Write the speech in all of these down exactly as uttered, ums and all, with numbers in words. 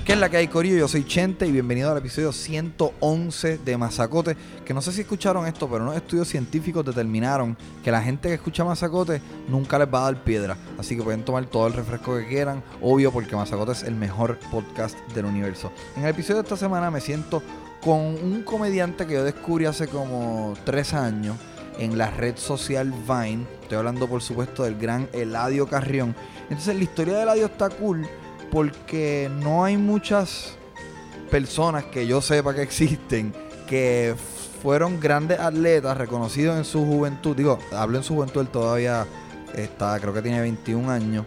¿Qué es la que hay, corillo? Yo soy Chente y bienvenido al episodio ciento once de Mazacote. Que no sé si escucharon esto, pero unos estudios científicos determinaron que la gente que escucha Mazacote nunca les va a dar piedra. Así que pueden tomar todo el refresco que quieran, obvio, porque Mazacote es el mejor podcast del universo. En el episodio de esta semana me siento con un comediante que yo descubrí hace como tres años en la red social Vine. Estoy hablando, por supuesto, del gran Eladio Carrión. Entonces, la historia de Eladio está cool porque no hay muchas personas que yo sepa que existen que fueron grandes atletas reconocidos en su juventud. Digo, hablo en su juventud, él todavía está, creo que tiene veintiún años.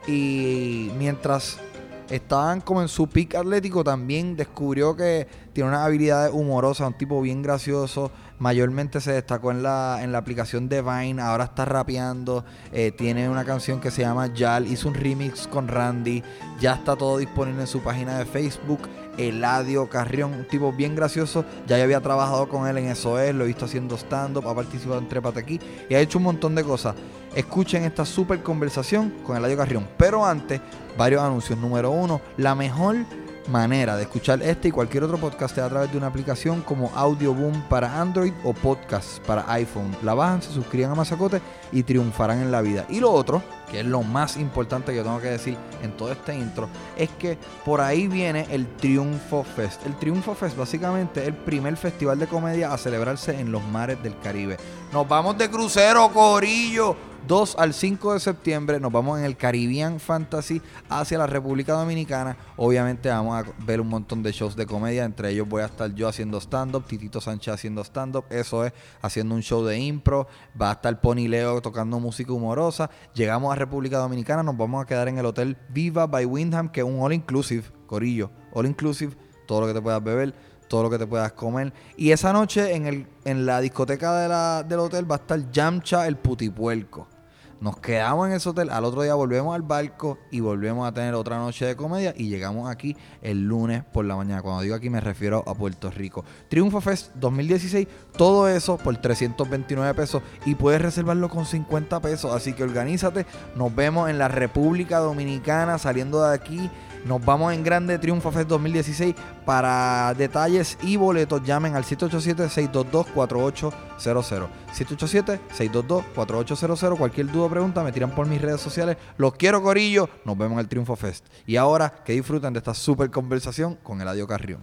Y mientras estaban como en su pick atlético, también descubrió que tiene unas habilidades humorosas, un tipo bien gracioso. Mayormente se destacó en la, en la aplicación de Vine, ahora está rapeando, eh, tiene una canción que se llama Yal, hizo un remix con Randy, ya está todo disponible en su página de Facebook, Eladio Carrión, un tipo bien gracioso. Ya yo había trabajado con él en Eso Es, lo he visto haciendo stand-up, ha participado en Trépate Aquí y ha hecho un montón de cosas. Escuchen esta super conversación con Eladio Carrión, pero antes, varios anuncios. Número uno, la mejor manera de escuchar este y cualquier otro podcast es a través de una aplicación como Audioboom para Android o Podcast para iPhone. La bajan, se suscriben a Mazacote y triunfarán en la vida. Y lo otro, que es lo más importante que yo tengo que decir en todo este intro, es que por ahí viene el Triunfo Fest. El Triunfo Fest básicamente es el primer festival de comedia a celebrarse en los mares del Caribe. Nos vamos de crucero, corillo. dos al cinco de septiembre nos vamos en el Caribbean Fantasy hacia la República Dominicana. Obviamente vamos a ver un montón de shows de comedia. Entre ellos voy a estar yo haciendo stand-up, Titito Sánchez haciendo stand-up, Eso Es, haciendo un show de impro. Va a estar Pony Leo tocando música humorosa. Llegamos a República Dominicana, nos vamos a quedar en el Hotel Viva by Wyndham, que es un all inclusive, corillo, all inclusive, todo lo que te puedas beber, todo lo que te puedas comer. Y esa noche en el en la discoteca de la, del hotel va a estar Yamcha el Putipuerco. Nos quedamos en ese hotel, al otro día volvemos al barco y volvemos a tener otra noche de comedia y llegamos aquí el lunes por la mañana. Cuando digo aquí me refiero a Puerto Rico. Triunfo Fest dos mil dieciséis, todo eso por trescientos veintinueve pesos y puedes reservarlo con cincuenta pesos. Así que organízate, nos vemos en la República Dominicana saliendo de aquí. Nos vamos en grande, Triunfo Fest dos mil dieciséis. Para detalles y boletos, llamen al siete ocho siete, seis dos dos, cuatro ocho cero cero. siete ocho siete, seis dos dos, cuatro ocho cero cero. Cualquier duda o pregunta, me tiran por mis redes sociales. Los quiero, corillo. Nos vemos en el Triunfo Fest. Y ahora, que disfruten de esta super conversación con Eladio Carrión.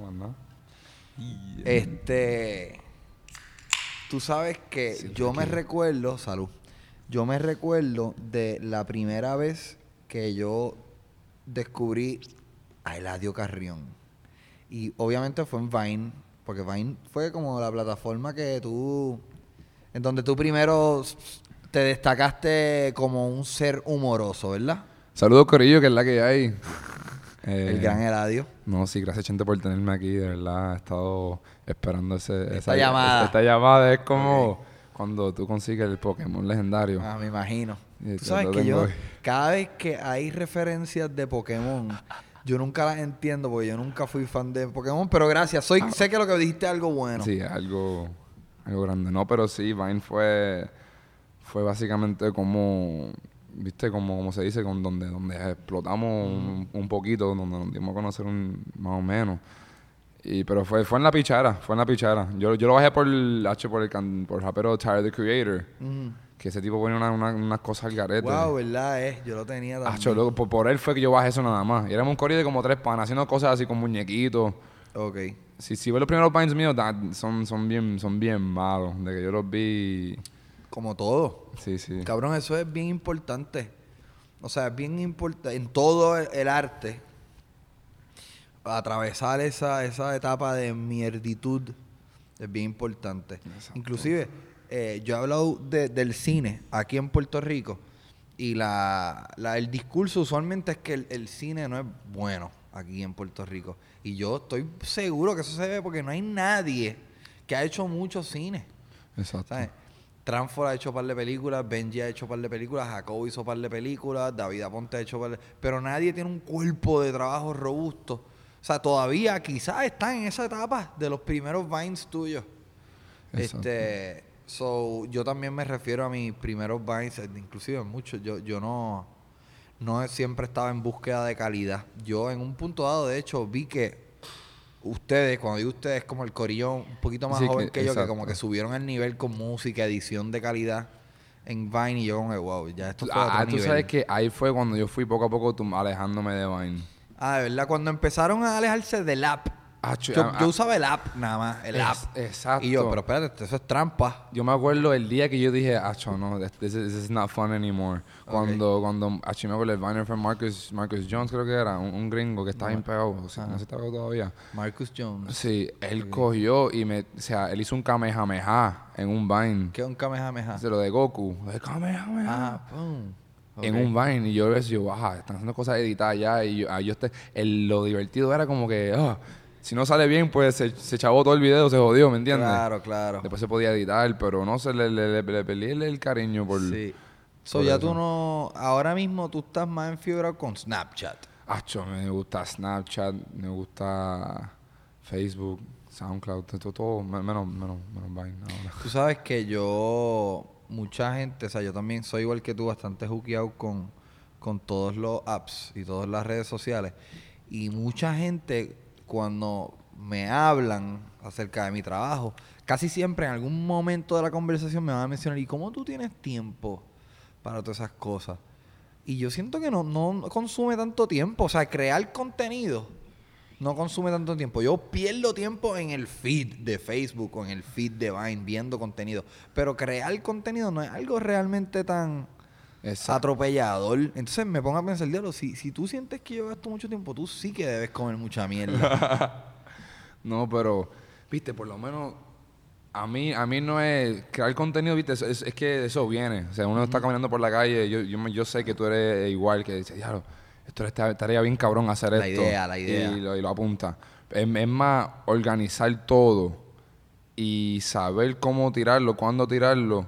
Este... Tú sabes que sí, yo me recuerdo... Salud. Yo me recuerdo de la primera vez que yo descubrí a Eladio Carrión. Y obviamente fue en Vine, porque Vine fue como la plataforma que tú, en donde tú primero te destacaste como un ser humoroso, ¿verdad? Saludos, corillo, que es la que hay. eh, El gran Eladio. No, sí, gracias, Chente, por tenerme aquí. De verdad, he estado esperando ese, esta esa llamada. Esta llamada es como okay. Cuando tú consigues el Pokémon legendario. Ah, me imagino. Tú sabes que yo, hoy. cada vez que hay referencias de Pokémon, yo nunca las entiendo porque yo nunca fui fan de Pokémon, pero gracias, soy ah, sé que lo que dijiste es algo bueno. Sí, algo, algo grande. No, pero sí, Vine fue, fue básicamente como, viste, como, como se dice, con donde, donde explotamos mm. un, un poquito, donde nos dimos a conocer un, más o menos. Y, pero fue, fue en la pichara, fue en la pichara. Yo, yo lo bajé por el H, por el, can, por el rapero Tyler, the Creator. Mm. Que ese tipo pone unas una, una cosas al garete. Wow, ¿verdad? Eh? Yo lo tenía también. Acho, loco, por, por él fue que yo bajé eso nada más. Y éramos un corillo de como tres panas haciendo cosas así con muñequitos. Ok. Si, si ves los primeros vines míos, that, son, son, bien, son bien malos. De que yo los vi... Como todo. Sí, sí. Cabrón, eso es bien importante. O sea, es bien importante en todo el, el arte. Atravesar esa, esa etapa de mierditud es bien importante. Exacto. Inclusive... Eh, yo he hablado de, del cine aquí en Puerto Rico y la, la, el discurso usualmente es que el, el cine no es bueno aquí en Puerto Rico. Y yo estoy seguro que eso se ve porque no hay nadie que ha hecho mucho cine. Exacto. ¿Sabes? Transfor ha hecho un par de películas, Benji ha hecho un par de películas, Jacob hizo un par de películas, David Aponte ha hecho un par de... Pero nadie tiene un cuerpo de trabajo robusto. O sea, todavía quizás están en esa etapa de los primeros Vines tuyos. Exacto. Este... So, yo también me refiero a mis primeros Vines, inclusive muchos, yo, yo no, no siempre estaba en búsqueda de calidad. Yo en un punto dado, de hecho, vi que ustedes, cuando digo ustedes, como el corillo un poquito más Sí, joven que- que yo, que exacto. como que subieron el nivel con música, edición de calidad en Vine, y yo como que, wow, ya esto fue a otro Ah, tú nivel. sabes que ahí fue cuando yo fui poco a poco tum- alejándome de Vine. Ah, de verdad, cuando empezaron a alejarse del app, Ah, chu- yo, ah, yo ah, usaba el app nada más, el es- app. exacto. Y yo, pero espérate, eso es trampa. Yo me acuerdo el día que yo dije, acho, no, this, this is, this is not fun anymore. Cuando, cuando, acho, me acuerdo el Viner fue Marcus, Marcus Jones, creo que era, un, un gringo que estaba bien pegado, o sea, no sé si está pegado todavía. Marcus Jones. Sí, él cogió y me, o sea, él hizo un Kamehameha en un Vine. ¿Qué es un Kamehameha? De lo de Goku, de Kamehameha. Ah, pum. En Ok. un Vine, y yo decía, yo, ajá, están haciendo cosas editadas ya, y yo, ah, yo este, el, lo divertido era como que, ah, si no sale bien, pues se, se chavó todo el video, se jodió, ¿me entiendes? Claro, claro. Después se podía editar, pero no se le, le, le, le perdí el, el cariño por... Sí. So, por ya eso. tú no... Ahora mismo tú estás más enfiebrado con Snapchat. Acho, me gusta Snapchat, me gusta Facebook, SoundCloud, todo, todo menos, menos, menos Vine ahora. Tú sabes que yo... Mucha gente... O sea, yo también soy igual que tú, bastante hookeado con, con todos los apps y todas las redes sociales. Y mucha gente, cuando me hablan acerca de mi trabajo, casi siempre en algún momento de la conversación me van a mencionar, ¿y cómo tú tienes tiempo para todas esas cosas? Y yo siento que no, no consume tanto tiempo. O sea, crear contenido no consume tanto tiempo. Yo pierdo tiempo en el feed de Facebook o en el feed de Vine viendo contenido. Pero crear contenido no es algo realmente tan Exacto. atropellador. Entonces me pongo a pensar, diablo, si, si tú sientes que yo gasto mucho tiempo, tú sí que debes comer mucha mierda. No, pero, viste, por lo menos a mí, a mí no es crear contenido, viste, es, es, es que eso viene. O sea, uno está caminando por la calle, yo, yo, me- yo sé que tú eres igual, que dices, diablo, esto está- estaría bien cabrón hacer La esto. idea, la idea. Y lo, y lo apunta. Es, es más organizar todo y saber cómo tirarlo, cuándo tirarlo.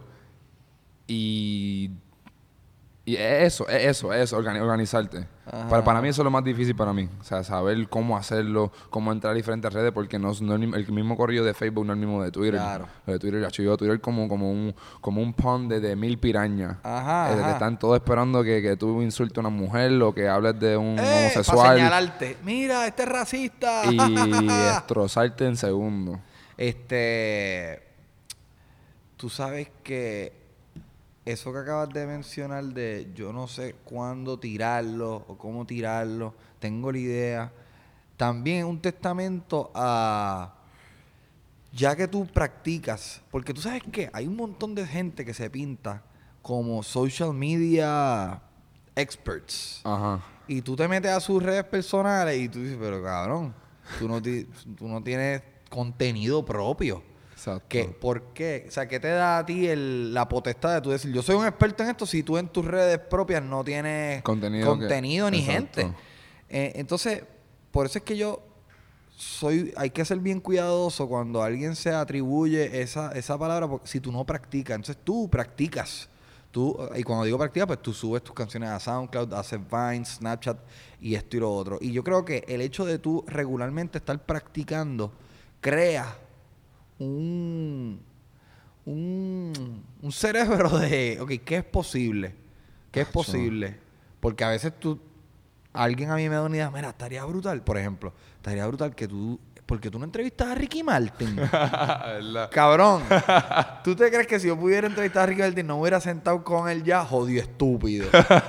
Y, y es eso, es eso, es eso, organi- organizarte. Ajá. Para, para mí eso es lo más difícil para mí. O sea, saber cómo hacerlo, cómo entrar a diferentes redes, porque no, es- no es el, el mismo correo de Facebook no es el mismo de Twitter. Claro. Lo de Twitter, ya, yo Twitter como, como un como un pond de, de mil pirañas. Ajá, Eh, que ajá. están todos esperando que, que tú insultes a una mujer o que hables de un ¡Eh! Para homosexual señalarte. Mira, este es racista. y destrozarte en segundos. Este, tú sabes que eso que acabas de mencionar de yo no sé cuándo tirarlo o cómo tirarlo, tengo la idea, también es un testamento a, ya que tú practicas, porque tú sabes que hay un montón de gente que se pinta como social media experts. Ajá. Y tú te metes a sus redes personales y tú dices, pero cabrón, tú no, ti- tú no tienes contenido propio. Exacto. ¿Qué, ¿Por qué? O sea, ¿qué te da a ti el- la potestad de tú decir, yo soy un experto en esto si tú en tus redes propias no tienes Contenido contenido que- ni exacto. gente? Eh, entonces, por eso es que yo soy, hay que ser bien cuidadoso cuando alguien se atribuye esa, esa palabra, porque si tú no practicas, entonces tú practicas. Tú, y cuando digo practica, pues tú subes tus canciones a SoundCloud, haces Vine, Snapchat y esto y lo otro. Y yo creo que el hecho de tú regularmente estar practicando crea un, un, un cerebro de, ok, ¿qué es posible? ¿Qué es Acho. posible? Porque a veces tú, alguien a mí me da una idea, mira, estaría brutal, por ejemplo, estaría brutal que tú, porque tú no entrevistas a Ricky Martin. ¿Verdad? Cabrón, ¿tú te crees que si yo pudiera entrevistar a Ricky Martin no me hubiera sentado con él ya? Jodido estúpido.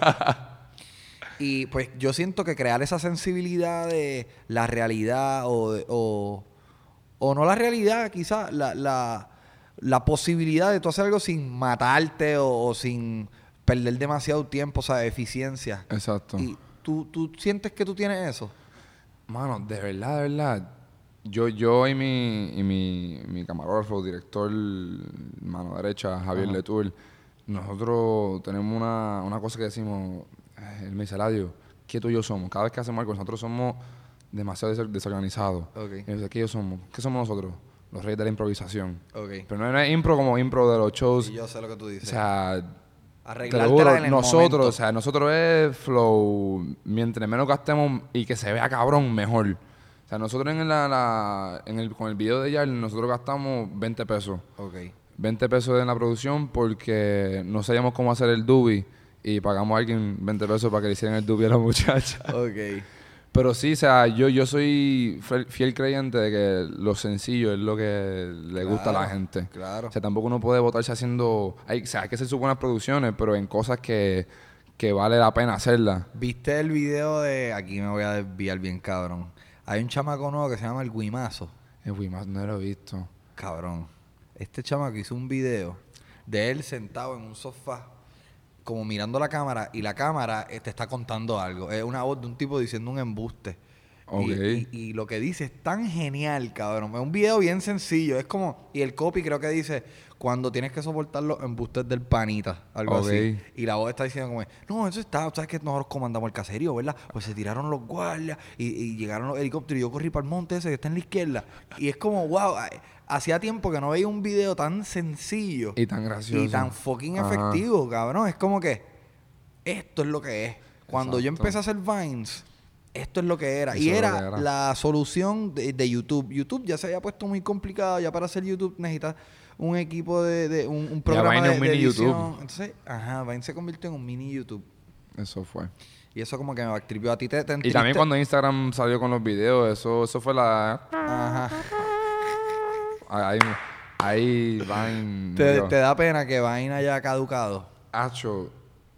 Y pues yo siento que crear esa sensibilidad de la realidad o, de- o, o no la realidad, quizás la, la, la posibilidad de tú hacer algo sin matarte o, o sin perder demasiado tiempo, o sea, eficiencia. Exacto. Y tú, tú sientes que tú tienes eso. Mano, de verdad, de verdad. Yo, yo y mi, y mi, mi camarógrafo, director, mano derecha, Javier Ajá. Letour, nosotros tenemos una, una cosa que decimos, eh, él me dice, Eladio, ¿qué tú y yo somos? Cada vez que hacemos algo, nosotros somos demasiado des- desorganizados. Ok. Y me dice, ¿qué yo somos? ¿Qué somos nosotros? Los reyes de la improvisación. Ok. Pero no es impro como impro de los shows. Y yo sé lo que tú O dices. sea, te lo Arreglártela juro, en el nosotros, momento. o sea, nosotros es flow, mientras menos gastemos y que se vea cabrón, mejor. O sea, nosotros en la, la- en el, con el video de Yal, nosotros gastamos veinte pesos. Ok. veinte pesos en la producción porque no sabíamos cómo hacer el dubi y pagamos a alguien veinte pesos para que le hicieran el dubi a la muchacha. Ok. Pero sí, o sea, yo, yo soy fiel, fiel creyente de que lo sencillo es lo que le gusta a la Claro, gente. Claro. O sea, tampoco uno puede votarse haciendo... Hay, o sea, hay que hacer sus buenas producciones, pero en cosas que, que vale la pena hacerlas. ¿Viste el video de... Aquí me voy a desviar bien, cabrón. Hay un chamaco nuevo que se llama El Guimazo. El Wimas no lo he visto. Cabrón. Este chamaco hizo un video de él sentado en un sofá, como mirando la cámara, y la cámara eh, te está contando algo. Es una voz de un tipo diciendo un embuste. Ok. Y, y- y lo que dice es tan genial, cabrón. Es un video bien sencillo. Es como... Y el copy creo que dice... Cuando tienes que soportar los embustes del panita. Algo Ok. así. Y la voz está diciendo como... No, eso está... ¿Sabes que nosotros comandamos el caserío, verdad? Pues se tiraron los guardias y, y llegaron los helicópteros. Y yo corrí para el monte ese que está en la izquierda. Y es como... Wow. Hacía tiempo que no veía un video tan sencillo. Y tan gracioso. Y tan fucking Ajá. efectivo, cabrón. Es como que... Esto es lo que es. Cuando yo Exacto. empecé a hacer Vines... Esto es lo que era. Eso Y es lo era, que era. la solución de, de YouTube. YouTube ya se había puesto muy complicado. Ya para hacer YouTube necesitas un equipo de... de un, un programa Vine de, es un de mini edición. YouTube. Entonces, ajá, Vine se convirtió en un mini YouTube. Eso fue. Y eso como que me backtripió. A ti te, te Y también entriste- cuando Instagram salió con los videos, eso, eso fue la... Ajá. Ahí, ahí Vine... Te, murió. te da pena que Vine haya caducado. Hacho.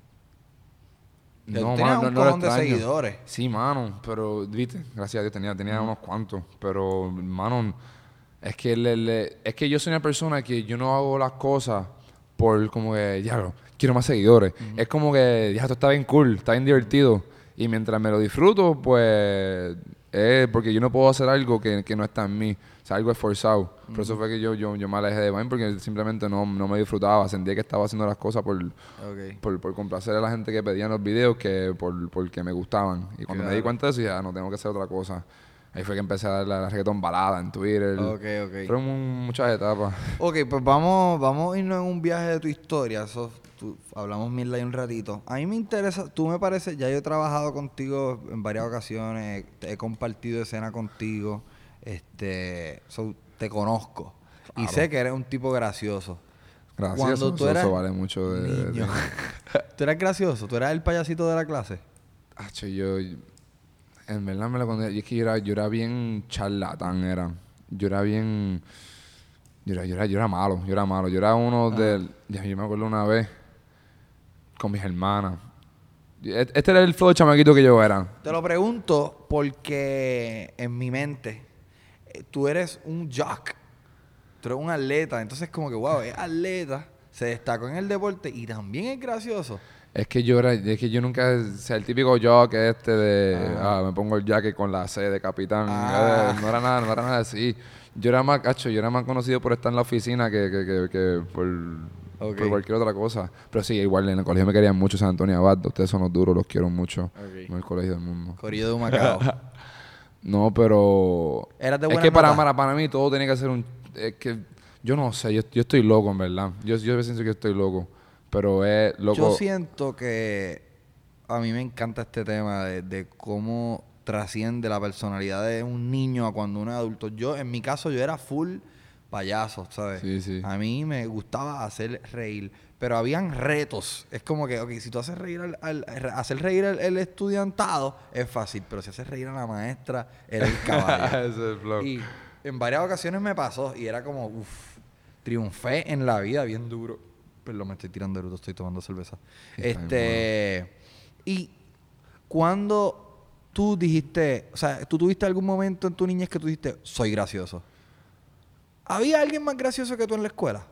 Tú No, tenías mano, un no, no lo cojón de extraño. seguidores. Sí, mano, pero, viste, gracias a Dios tenía, tenía unos cuantos, pero, mano, es que le, le- es que yo soy una persona que yo no hago las cosas por como que, ya lo, quiero más seguidores. Es como que, ya, esto está bien cool, está bien divertido. Y mientras me lo disfruto, pues, es porque yo no puedo hacer algo que, que no está en mí. O sea, algo esforzado. Por eso fue que yo, yo, yo me alejé de Vine porque simplemente no, no me disfrutaba. Sentía que estaba haciendo las cosas por, Ok. por, por complacer a la gente que pedían los videos que por porque me gustaban. Y cuando me di Claro. cuenta de eso, ya no tengo que hacer otra cosa. Ahí fue que empecé a dar la, la reggaetón balada en Twitter. Ok, ok. Fueron mu- muchas etapas. Ok, pues vamos, vamos a irnos en un viaje de tu historia. Eso, tú- hablamos mil ahí un ratito. A mí me interesa, tú me parece, ya yo he trabajado contigo en varias ocasiones, te- he compartido escena contigo, este, so, te conozco y Claro. sé que eres un tipo gracioso. Gracias. Cuando Eso, tú eso- eras eso vale mucho de... de- niño, tú eras gracioso, tú eras el payasito de la clase. Acho, yo... En verdad me lo conté. Y es que yo era, yo era bien charlatán, era. Yo era bien... Yo era, yo era, yo era malo, yo era malo. Yo era uno del... Ya, yo me acuerdo una vez con mis hermanas. Este era el flow de chamaquito que yo era. Te lo pregunto porque en mi mente eh, tú eres un jock, tú eres un atleta, entonces como que wow, es atleta, se destacó en el deporte y también es gracioso. Es que yo era, es que yo nunca, o sea, el típico yo que este de, Ah. ah, me pongo el jacket con la C de capitán, Ah. eh, no era nada, no era nada así. Yo era más, cacho, yo era más conocido por estar en la oficina que, que, que, que por, Ok. por cualquier otra cosa. Pero sí, igual en el colegio me querían mucho, San Antonio Abad, ustedes son los duros, los quiero mucho. Ok. No el colegio del mundo. Corillo de Humacao. No, pero... ¿Eras de es buena que para, nota? para, para mí todo tiene que ser un... Es que yo no sé, yo, yo estoy loco, en verdad. Yo, yo pienso que estoy loco. Pero es loco... Yo siento que a mí me encanta este tema de, de cómo trasciende la personalidad de un niño a cuando uno es adulto. Yo, en mi caso, yo era full payaso, ¿sabes? Sí, sí. A mí me gustaba hacer reír, pero habían retos. Es como que, ok, si tú haces reír al, al- hacer reír al, el estudiantado es fácil, pero si haces reír a la maestra, era el caballo. Ese es el flow. Y en varias ocasiones me pasó y era como, uff, triunfé en la vida bien duro. Perdón, me estoy tirando de bruto, estoy tomando cerveza. Está Este, y cuando tú dijiste, o sea, tú tuviste algún momento en tu niñez que tú dijiste, soy gracioso. ¿Había alguien más gracioso que tú en la escuela?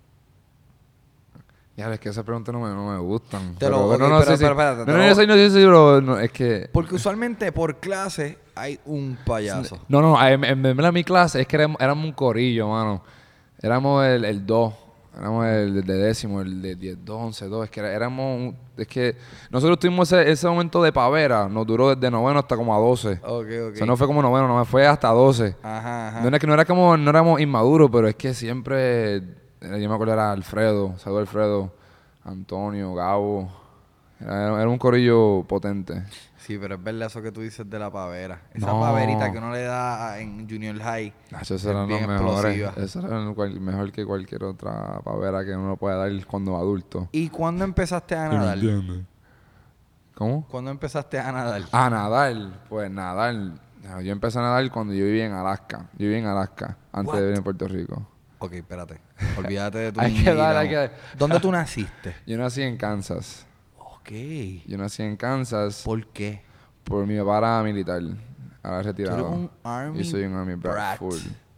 Ya, es que esas preguntas no me, no me gustan. Te pero, lo- pero ok, no, pero- sí, sí. pero espérate, te no, no, lo- yo soy, no, yo soy, pero no, es que... Porque usualmente por clase hay un payaso. No, no, en, en verdad mi clase es que éramos, éramos un corillo, mano. Éramos el, el dos. Éramos el de décimo, el de diez, dos, once, dos. Es que era- éramos... un- es que nosotros tuvimos ese, ese momento de pavera. Nos duró desde noveno hasta como a doce. Ok, ok. O sea, no fue como noveno, no, fue hasta doce. Ajá, ajá. No era que no era como... No éramos inmaduros, pero es que siempre... eh, Yo me acuerdo era Alfredo. Saludos Alfredo. Antonio, Gabo. Era, era un corillo potente. Sí, pero es verdad eso que tú dices de la pavera. Esa No. paverita que uno le da en Junior High. Nacho, es esos eran los bien mejores. explosiva. Eso era cual- mejor que cualquier otra pavera que uno pueda dar cuando adulto. ¿Y cuándo empezaste a ¿Sí me nadar? entiendes? ¿Cómo? ¿Cuándo empezaste a nadar? A nadar. Pues nadar. Yo empecé a nadar cuando yo vivía en Alaska. Yo vivía en Alaska antes What? de venir a Puerto Rico. Ok, espérate. Olvídate de tu Hay que niñería, dar, hay ¿no? que- ¿Dónde tú naciste? Yo nací en Kansas. Ok. Yo nací en Kansas ¿Por qué? por mi papá era militar. Ahora Tú retirado. eres un Army Yo soy un Army brat, brat. full.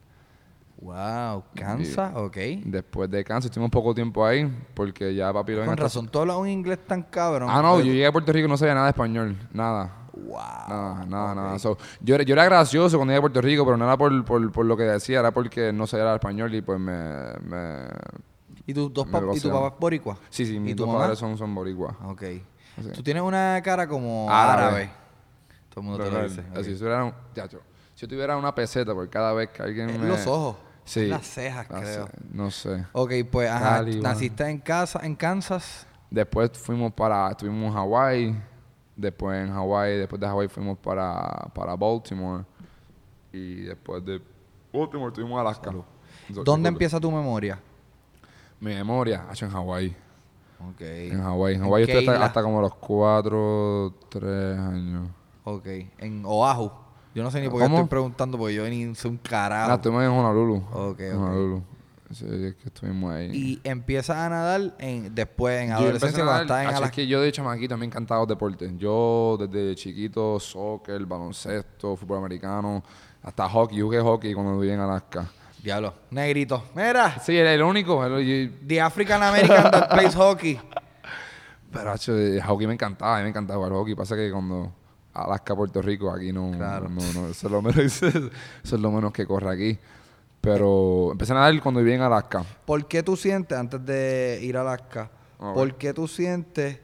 Wow. Kansas, ok. Después de Kansas, estuvimos poco tiempo ahí porque ya papi lo Con en esta- razón, tú hablas un inglés tan cabrón. Ah, no, Pero- yo llegué a Puerto Rico y no sabía nada de español. Nada. Wow. Nada, nada, ok. nada. So, yo, era- yo era gracioso cuando llegué a Puerto Rico, pero no era por, por, por lo que decía, era porque no sabía hablar español y pues me... me ¿Y tus dos Me pap- ¿Y tu bloquearon. papá es boricua? sí, sí, ¿Y mis tu dos mamá? padres son, son boricuas. Ok. Así. Tú tienes una cara como Árabe. árabe. Todo el mundo te lo Real. dice. ok. Así, si tuviera un- chacho, si yo tuviera una peseta por cada vez que alguien Es me... los ojos. Sí. Las cejas, Las creo. ce- No sé. Ok, pues, ajá. Cali, Naciste en casa, en Kansas. Después fuimos para... Estuvimos en Hawái. Después en Hawái, después de Hawái fuimos para, para Baltimore. Y después de Baltimore estuvimos en Alaska. So, ¿Dónde recuerdo. empieza tu memoria? Mi memoria, hecho en Hawái. Ok. En Hawái. En ¿En Hawái qué estuve hasta, isla? hasta como los cuatro, tres años. Ok. En Oahu. Yo no sé ni por qué ¿Cómo? estoy preguntando, porque yo ni sé un carajo. Ah, estuvimos en Honolulu. Ok, En ok. Honolulu. Sí, es que estuvimos ahí. Y empiezas a nadar en, después, en Yo adolescencia, empecé a cuando nadar, estás en acho, es Alaska. que yo de chamaquito me encantaban los deportes. Yo desde chiquito, soccer, baloncesto, fútbol americano, hasta hockey. Yo jugué hockey cuando viví en Alaska. Diablo. Negrito. Mira. Sí, era el único. el- yo- The African American that plays hockey. pero acho, el hockey me encantaba, a mí me encantaba jugar hockey. Pasa que cuando Alaska, Puerto Rico, aquí no, Claro. no, no, eso es lo menos, eso es lo menos que corre aquí. Pero empecé a nadar cuando viví en Alaska. ¿Por qué tú sientes, antes de ir a Alaska, A por ver. qué tú sientes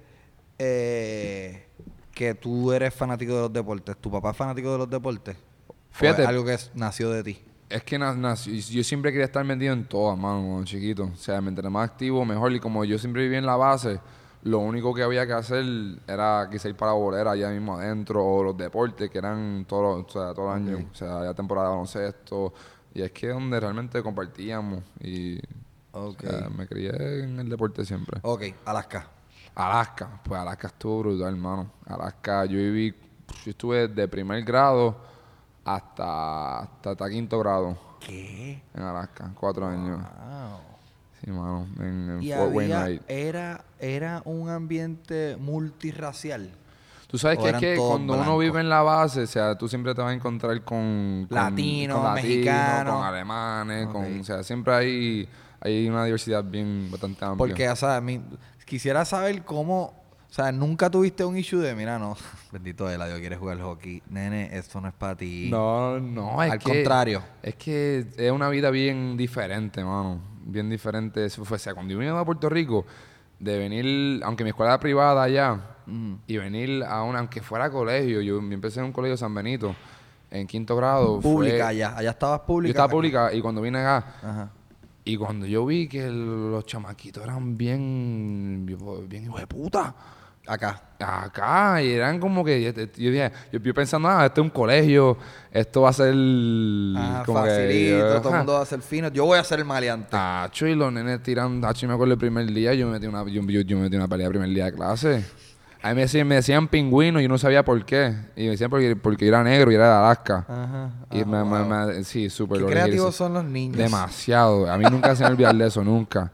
eh, que tú eres fanático de los deportes? ¿Tu papá es fanático de los deportes? ¿O Fíjate. es algo que es- nació de ti? Es que na- nací- yo siempre quería estar metido en todas, mano, cuando chiquito. O sea, mientras más activo, mejor. Y como yo siempre vivía en la base, lo único que había que hacer era quizá ir para la bolera allá mismo adentro, o los deportes, que eran todos los- o sea, todo el año. O sea, había temporada de baloncesto. Y es que es donde realmente compartíamos. Y Ok. o sea, me crié en el deporte siempre. Ok, Alaska. Alaska, pues Alaska estuvo brutal, hermano. Alaska, yo viví, yo estuve de primer grado hasta, hasta, hasta quinto grado ¿Qué? en Alaska, cuatro años. Wow. Sí, mano, en, en Y Fort había, Wainwright. era, era un ambiente multirracial. Tú sabes o que es eran que todos cuando uno blancos. vive en la base, o sea, tú siempre te vas a encontrar con... con Latinos, con latinos, mexicanos. con alemanes, Ok. con... O sea, siempre hay, hay una diversidad bien bastante amplia. Porque, o sea, mi- quisiera saber cómo... O sea, nunca tuviste un issue de, mira, no, bendito Eladio, quieres jugar hockey. Nene, esto no es para ti. No, no, es Al que... contrario. Es que es una vida bien diferente, mano. Bien diferente. Eso fue, o sea, cuando yo vine a Puerto Rico, de venir, aunque mi escuela era privada allá, Mm. y venir a una, aunque fuera colegio, yo empecé en un colegio San Benito, en quinto grado. fue- Pública allá. Allá estabas pública. Yo estaba acá. pública y cuando vine acá, Ajá. y cuando yo vi que el- los chamaquitos eran bien, bien hijos de puta. Acá. Acá, y eran como que, yo, yo dije, yo, yo pensando, ah, este es un colegio, esto va a ser Ah, como que, facilito, todo el ajá. mundo va a ser fino. Yo voy a ser el maleante. Tacho, y los nenes tirando, tacho, y me acuerdo el primer día, yo metí una, yo, yo, yo metí una pelea el primer día de clase. A mí me decían, me decían pingüino y yo no sabía por qué. Y me decían porque, porque yo era negro y era de Alaska. Ajá. y Ah, me, me- wow. me- sí, súper Qué horrible. creativos son los niños. Demasiado. A mí nunca se me olvidar de eso, nunca.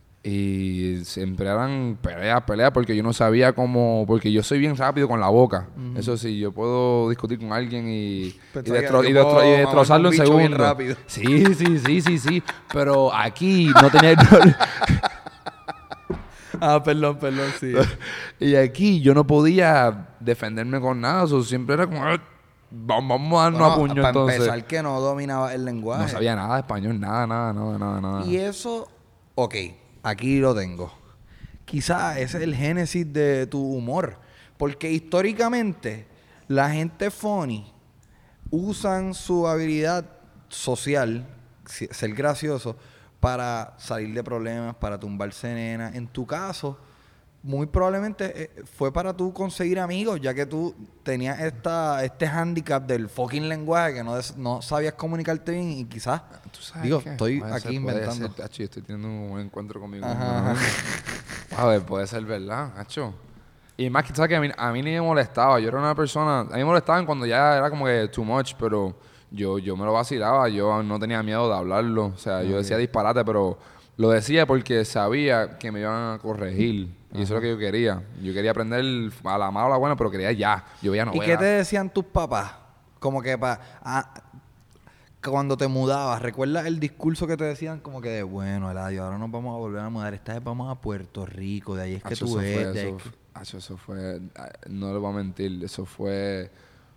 Y siempre eran peleas, peleas, porque yo no sabía cómo... Porque yo soy bien rápido con la boca. Eso sí, yo puedo discutir con alguien y, y, Pensaba que destro- yo y, destro- puedo y mamarme destrozarlo un en bicho bien segundos. rápido. Sí, sí, sí, sí, sí. Pero aquí no tenía... Ah, perdón, perdón, sí. y aquí yo no podía defenderme con nada. Eso siempre era como... "Ah, Vamos vamos a darnos a puño para entonces. empezar que no dominaba el lenguaje. No sabía nada de español, nada, nada, nada, nada, nada. Y eso, ok, aquí lo tengo. Quizás ese es el génesis de tu humor. Porque históricamente, la gente funny usan su habilidad social, si- ser gracioso, para salir de problemas, para tumbarse nena. En tu caso, muy probablemente eh, fue para tú conseguir amigos, ya que tú tenías esta este handicap del fucking lenguaje que no, des- no sabías comunicarte bien y quizás, ¿Tú sabes digo, qué? estoy Puede aquí ser, puede inventando. ser, tacho, yo estoy teniendo un encuentro conmigo Ajá, mismo. ajá. A ver, puede ser verdad, hacho. Y más que sabes que a mí, a mí ni me molestaba. Yo era una persona... A mí me molestaban cuando ya era como que too much, pero yo, yo me lo vacilaba. Yo no tenía miedo de hablarlo. O sea, yo decía Ok. disparate, pero lo decía porque sabía que me iban a corregir. Y eso es lo Ajá. que yo quería. Yo quería aprender a la mala o a la buena, pero quería ya. Yo veía ¿Y novelas. qué te decían tus papás? Como que pa, ah, cuando te mudabas, ¿recuerdas el discurso que te decían? Como que de, bueno, Eladio, ahora nos vamos a volver a mudar. Esta vez vamos a Puerto Rico, de ahí es que Hacho, tú eso fue, eres. de ahí eso, es que- hacho, eso fue, ah, no le voy a mentir, eso fue,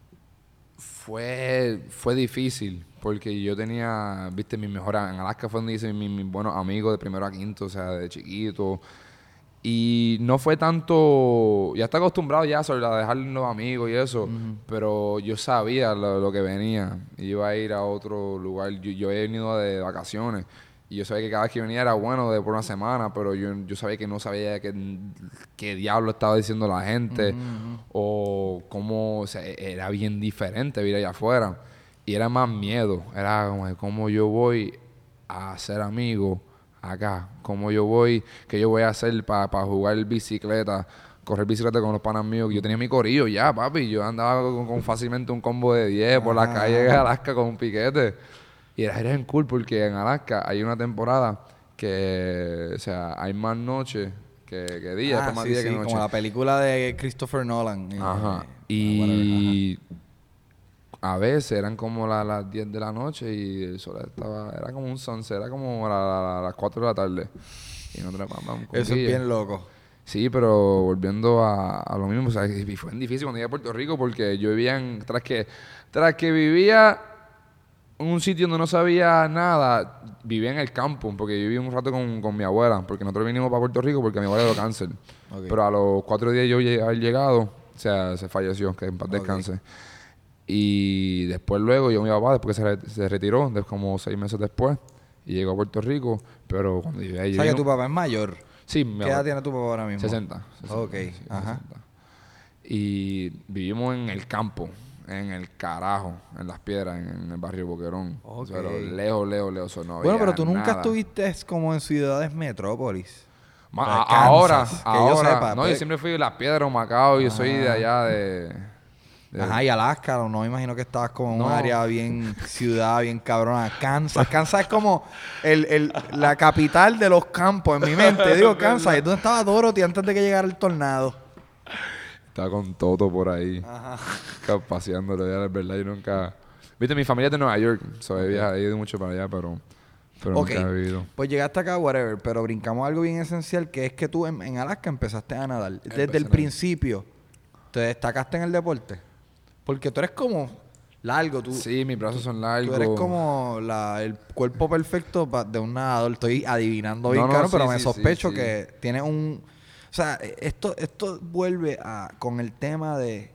fue, fue difícil, porque yo tenía, viste, mi mejor, en Alaska fue donde hice mis, mis buenos amigos de primero a quinto, o sea, de chiquito, y no fue tanto, ya está acostumbrado ya sobre a dejar los amigos y eso, Ujú. pero yo sabía lo, lo que venía, iba a ir a otro lugar, yo, yo he venido de vacaciones, y yo sabía que cada vez que venía era bueno de por una semana, pero yo, yo sabía que no sabía qué, qué diablo estaba diciendo la gente, Ujú, ujú. o cómo, o sea, e- era bien diferente vivir allá afuera, y era más miedo, era como que cómo yo voy a ser amigo acá, cómo yo voy, qué yo voy a hacer para jugar bicicleta, correr bicicleta con los panas míos. Yo tenía mi corillo ya, papi. Yo andaba con, con fácilmente un combo de diez por la Ajá, calle de ajá. Alaska con un piquete. Y era, era bien cool porque en Alaska hay una temporada que, o sea, hay más noches que, que días, Ah, después más sí, días que sí, como noches. la película de Christopher Nolan. eh, Ajá. eh, whatever, ajá. Y a veces eran como la- las diez de la noche y el sol estaba, era como un sunset, era como la- la- la- las cuatro de la tarde. Y nosotros vamos con Eso es Guille. bien loco. Sí, pero volviendo a, a lo mismo, o sea, y fue difícil cuando llegué a Puerto Rico porque yo vivía en, tras que, tras que vivía en un sitio donde no sabía nada, vivía en el campo, porque yo viví un rato con, con mi abuela, porque nosotros vinimos para Puerto Rico porque a mi abuela le dio cáncer. Ok. Pero a los cuatro días yo llegué- haber llegado, o sea, se falleció, que en paz Ok. descanse. Y después luego yo mi papá, después que se, re- se retiró, de como seis meses después, y llegó a Puerto Rico, pero cuando llegué ahí... O sea, que tu papá es mayor. Sí, mi ¿Qué edad abuela. tiene tu papá ahora mismo? sesenta. sesenta, Ok, sí, ajá. sesenta. Y vivimos en el campo, en el carajo, en las piedras, en, en el barrio Boquerón. Ok. Pero lejos, lejos, lejos, eso no Bueno, había pero tú nunca nada. estuviste como en ciudades metrópolis. Ma- O sea, a- Kansas, ahora, que yo ahora, sepa, no, pues. yo siempre fui de las piedras, Macao, yo soy de Ajá. allá de... de- Ajá, y Alaska, no, no me imagino que estabas como en No. un área bien, ciudad bien cabrona. Kansas, Kansas es como el, el, la capital de los campos en mi mente. Digo, Kansas, ¿y dónde estaba Dorothy antes de que llegara el tornado? Estaba con Toto por ahí, Ajá. ca- paseándolo, ya es verdad, yo nunca... Viste, mi familia es de Nueva York, so, he, viajado- he ido mucho para allá, pero, pero Ok, nunca he vivido. pues llegaste acá, whatever, pero brincamos algo bien esencial, que es que tú en, en Alaska empezaste a nadar. Desde Empecé el a nadar. principio, ¿te destacaste en el deporte? Porque tú eres como largo, tú, Sí, mis brazos son largos. tú eres como la, el cuerpo perfecto pa- de un nadador. Estoy adivinando bien, No, no, caro, sí, pero me sí, sospecho sí, sí. que tienes un... O sea, esto, esto vuelve a con el tema de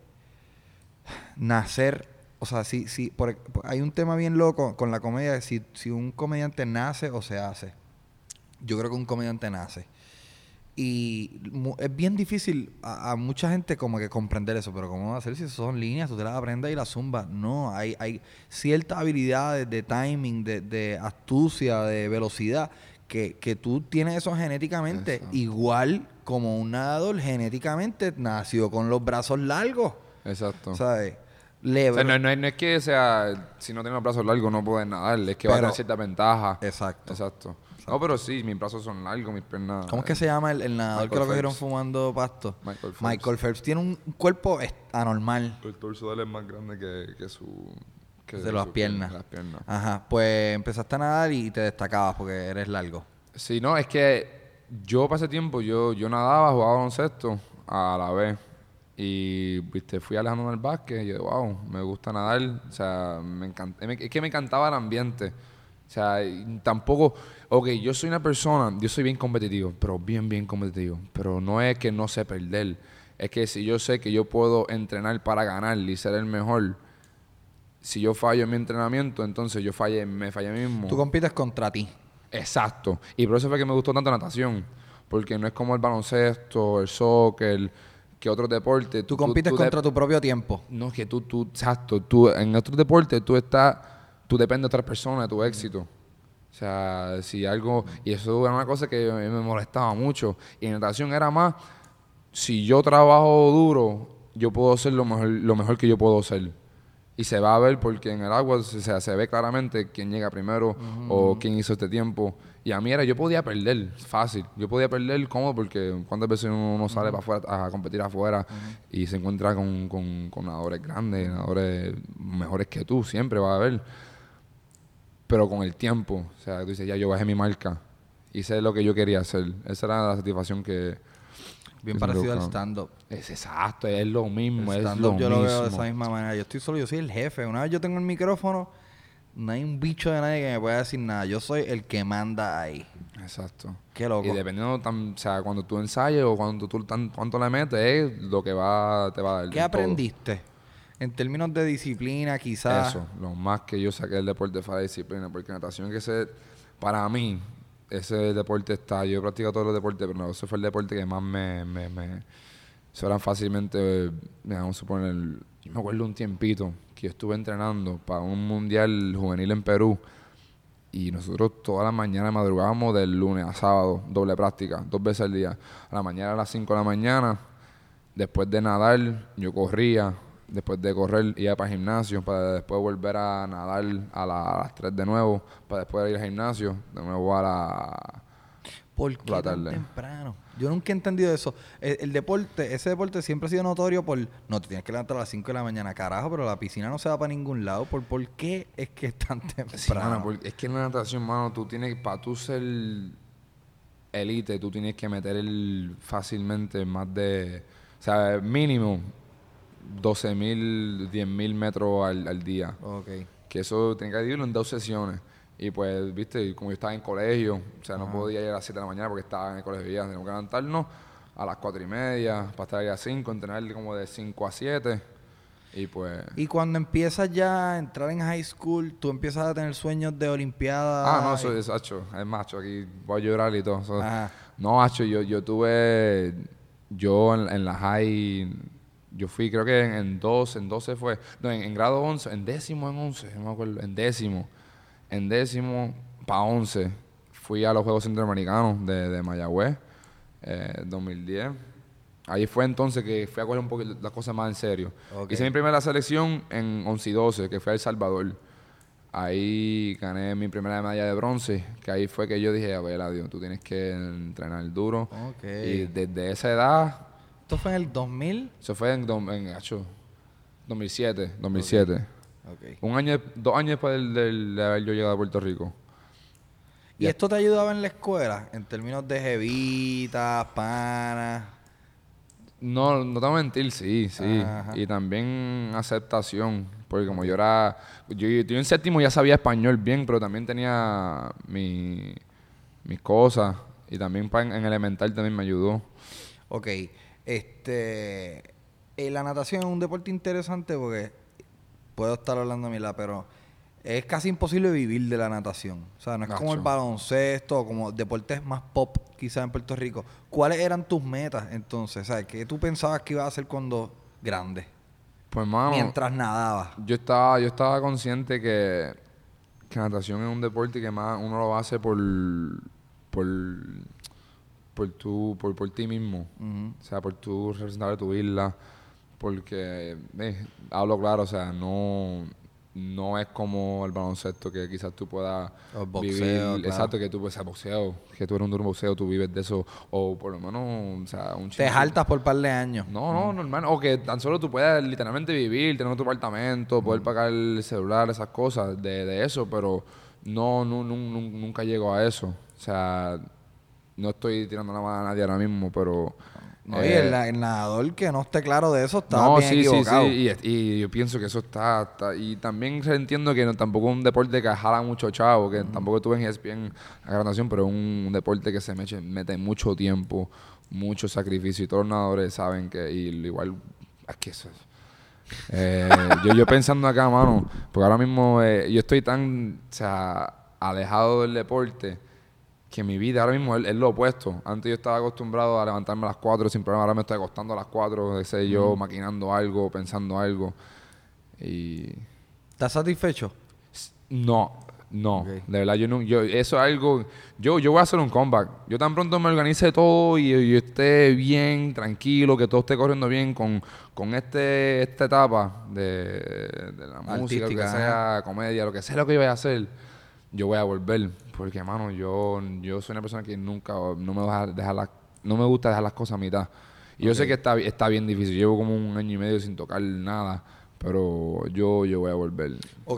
nacer. O sea, si, si, por- por- hay un tema bien loco con la comedia, de si, si un comediante nace o se hace. Yo creo que un comediante nace. Y mu- es bien difícil a, a mucha gente como que comprender eso, pero ¿cómo va a hacer si son líneas? Tú te las aprendes y las zumbas. No, hay, hay ciertas habilidades de timing, de, de astucia, de velocidad, que, que tú tienes eso genéticamente. Eso. Igual como un nadador genéticamente nació con los brazos largos, Exacto. ¿sabes? O Lebron. sea, no, no es- no es que sea, si no tienes los brazos largos no puedes nadar, es que va a Pero- tener cierta ventaja. Exacto. Exacto. No, pero sí, mis brazos son largos, mis piernas... ¿Cómo es que se llama el, el nadador Michael que lo cogieron Phelps. fumando pasto? Michael Phelps. Michael Phelps tiene un cuerpo est- anormal. El torso de él es más grande que, que su... Que De las su piernas. Las piernas. Ajá, pues empezaste a nadar y te destacabas porque eres largo. Sí, no, es que yo para ese tiempo, yo, yo nadaba, jugaba baloncesto a la vez. Y, viste, fui alejando del básquet y yo, wow, me gusta nadar. O sea, me encanta, es que me encantaba el ambiente. O sea, y tampoco... Ok, yo soy una persona, yo soy bien competitivo, pero bien, bien competitivo. Pero no es que no sé perder. Es que si yo sé que yo puedo entrenar para ganar y ser el mejor, si yo fallo en mi entrenamiento, entonces yo fallé, me fallé mismo. Tú compites contra ti. Exacto. Y por eso fue que me gustó tanto natación. Porque no es como el baloncesto, el soccer, que otros deportes. Tú compites tú, tú contra de, tu propio tiempo. No, que tú, tú, exacto. Tú, en otros deportes tú estás, tú dependes de otras personas, de tu éxito. O sea, si algo... Y eso era una cosa que a mí me molestaba mucho. Y en natación era más, si yo trabajo duro, yo puedo hacer lo mejor, lo mejor que yo puedo hacer. Y se va a ver porque en el agua se, se, se ve claramente quién llega primero uh-huh. o quién hizo este tiempo. Y a mí era, yo podía perder fácil. Yo podía perder cómodo porque cuántas veces uno, uno sale uh-huh. para afuera a competir afuera uh-huh. y se encuentra con, con, con nadadores grandes, nadadores mejores que tú, siempre va a haber. Pero con el tiempo, o sea, tú dices, ya yo bajé mi marca, hice lo que yo quería hacer. Esa era la satisfacción que... Bien parecido al stand-up. Es exacto, es lo mismo, es lo yo mismo. Yo lo veo de esa misma manera. Yo estoy solo, yo soy el jefe. Una vez yo tengo el micrófono, no hay un bicho de nadie que me pueda decir nada. Yo soy el que manda ahí. Exacto. Qué loco. Y dependiendo, tan, o sea, cuando tú ensayes o cuando tú tan, cuánto le metes, es lo que va, te va a dar. ¿Qué aprendiste? Todo. En términos de disciplina, quizás. Eso, lo más que yo saqué del deporte fue la disciplina, porque natación que se, para mí, ese deporte está, yo he practicado todos los deportes, pero no, ese fue el deporte que más me, me, me eso eran fácilmente, vamos a suponer, yo me acuerdo un tiempito que yo estuve entrenando para un mundial juvenil en Perú y nosotros toda la mañana madrugábamos del lunes a sábado, doble práctica, dos veces al día. A la mañana a las cinco de la mañana, después de nadar, yo corría, después de correr iba para el gimnasio, para después volver a nadar a, la, a las tres de nuevo, para después ir al gimnasio, de nuevo a la... ¿Por qué tan temprano? Yo nunca he entendido eso. El, el deporte, ese deporte siempre ha sido notorio por... No, te tienes que levantar a las cinco de la mañana, carajo, pero la piscina no se va para ningún lado. ¿Por, por qué es que es tan temprano? Sí, mano, es que en la natación, mano, tú tienes... Para tú ser elite, tú tienes que meter el fácilmente más de... O sea, mínimo doce mil, diez mil metros al, al día. Ok. Que eso tiene que dividirlo en dos sesiones. Y pues, viste, como yo estaba en colegio, o sea, no Ajá. podía ir a las siete de la mañana porque estaba en el colegio ya. Teníamos que levantarnos a las cuatro y media para estar ahí a cinco, entrenar como de cinco a siete. Y pues... Y cuando empiezas ya a entrar en high school, tú empiezas a tener sueños de olimpiada. Ah, no, eso es hacho, es macho, aquí voy a llorar y todo. So, no, hacho, yo, yo tuve, yo en, en la high, yo fui creo que en, en doce, en doce fue, no, en, en grado once, en décimo, en once, no me acuerdo, en décimo. En décimo, para once, fui a los Juegos Centroamericanos de, de Mayagüez, eh, dos mil diez. Ahí fue entonces que fui a coger un poco las cosas más en serio. Okay. Hice mi primera selección en once y doce, que fue a El Salvador. Ahí gané mi primera medalla de bronce, que ahí fue que yo dije, a ver, adiós, tú tienes que entrenar duro. Okay. Y desde esa edad... ¿Esto fue en el dos mil? Eso fue en, en, en dos mil siete, dos mil siete. Okay. Okay. Un año, dos años después del, del, de haber yo llegado a Puerto Rico. ¿Y ya. esto te ayudaba en la escuela? En términos de jevitas, panas. No, no te voy a mentir, sí, sí. Ajá. Y también aceptación. Porque como yo era... Yo, yo en séptimo ya sabía español bien, pero también tenía mi, mis cosas. Y también pa, en, en elemental también me ayudó. Ok. Este... Eh, la natación es un deporte interesante porque... Puedo estar hablando a mi lado, pero es casi imposible vivir de la natación. O sea, no es Nacho. como el baloncesto o como deportes más pop quizás en Puerto Rico. ¿Cuáles eran tus metas entonces? O sea, ¿qué tú pensabas que ibas a hacer cuando grande? Pues, mano, mientras nadabas. Yo estaba, yo estaba consciente que, que natación es un deporte que más uno lo hace por por por tu, por, por ti mismo. Uh-huh. O sea, por tu representar a tu isla. Porque, eh, hablo claro, o sea, no, no es como el baloncesto que quizás tú puedas boxeo, vivir. Claro. Exacto, que tú puedes ser boxeo, que tú eres un duro boxeo, tú vives de eso. O por lo menos, o sea, un chico. Te jaltas por un par de años. No, no, mm. normal. O que tan solo tú puedas literalmente vivir, tener tu apartamento, mm. poder pagar el celular, esas cosas, de, de eso, pero no, no, no, no, nunca llego a eso. O sea, no estoy tirando la mano a nadie ahora mismo, pero... No, eh, y el, el nadador que no esté claro de eso está no, bien sí, equivocado. Sí, sí, y, y yo pienso que eso está, está... Y también entiendo que no, tampoco es un deporte que jala mucho chavo, que mm. tampoco tuve en E S P N la graduación, pero es un, un deporte que se mete, mete mucho tiempo, mucho sacrificio, y todos los nadadores saben que... Y igual... Es que eso es... Eh, yo, yo pensando acá, mano, porque ahora mismo eh, yo estoy tan, o sea, alejado del deporte... que mi vida ahora mismo es, es lo opuesto. Antes yo estaba acostumbrado a levantarme a las cuatro sin problema. Ahora me estoy acostando a las cuatro, de ser yo, maquinando algo, pensando algo. Y... ¿Estás satisfecho? No, no. Okay. De verdad, yo no... Yo, eso es algo... Yo, yo voy a hacer un comeback. Yo tan pronto me organice todo y, y esté bien, tranquilo, que todo esté corriendo bien con, con este esta etapa de, de la música, lo que sea, comedia, lo que sea lo que yo vaya a hacer, yo voy a volver. Porque, mano, yo, yo soy una persona que nunca... No me, va a dejar las, no me gusta dejar las cosas a mitad. Y okay. Yo sé que está, está bien difícil. Llevo como un año y medio sin tocar nada. Pero yo, yo voy a volver. Ok.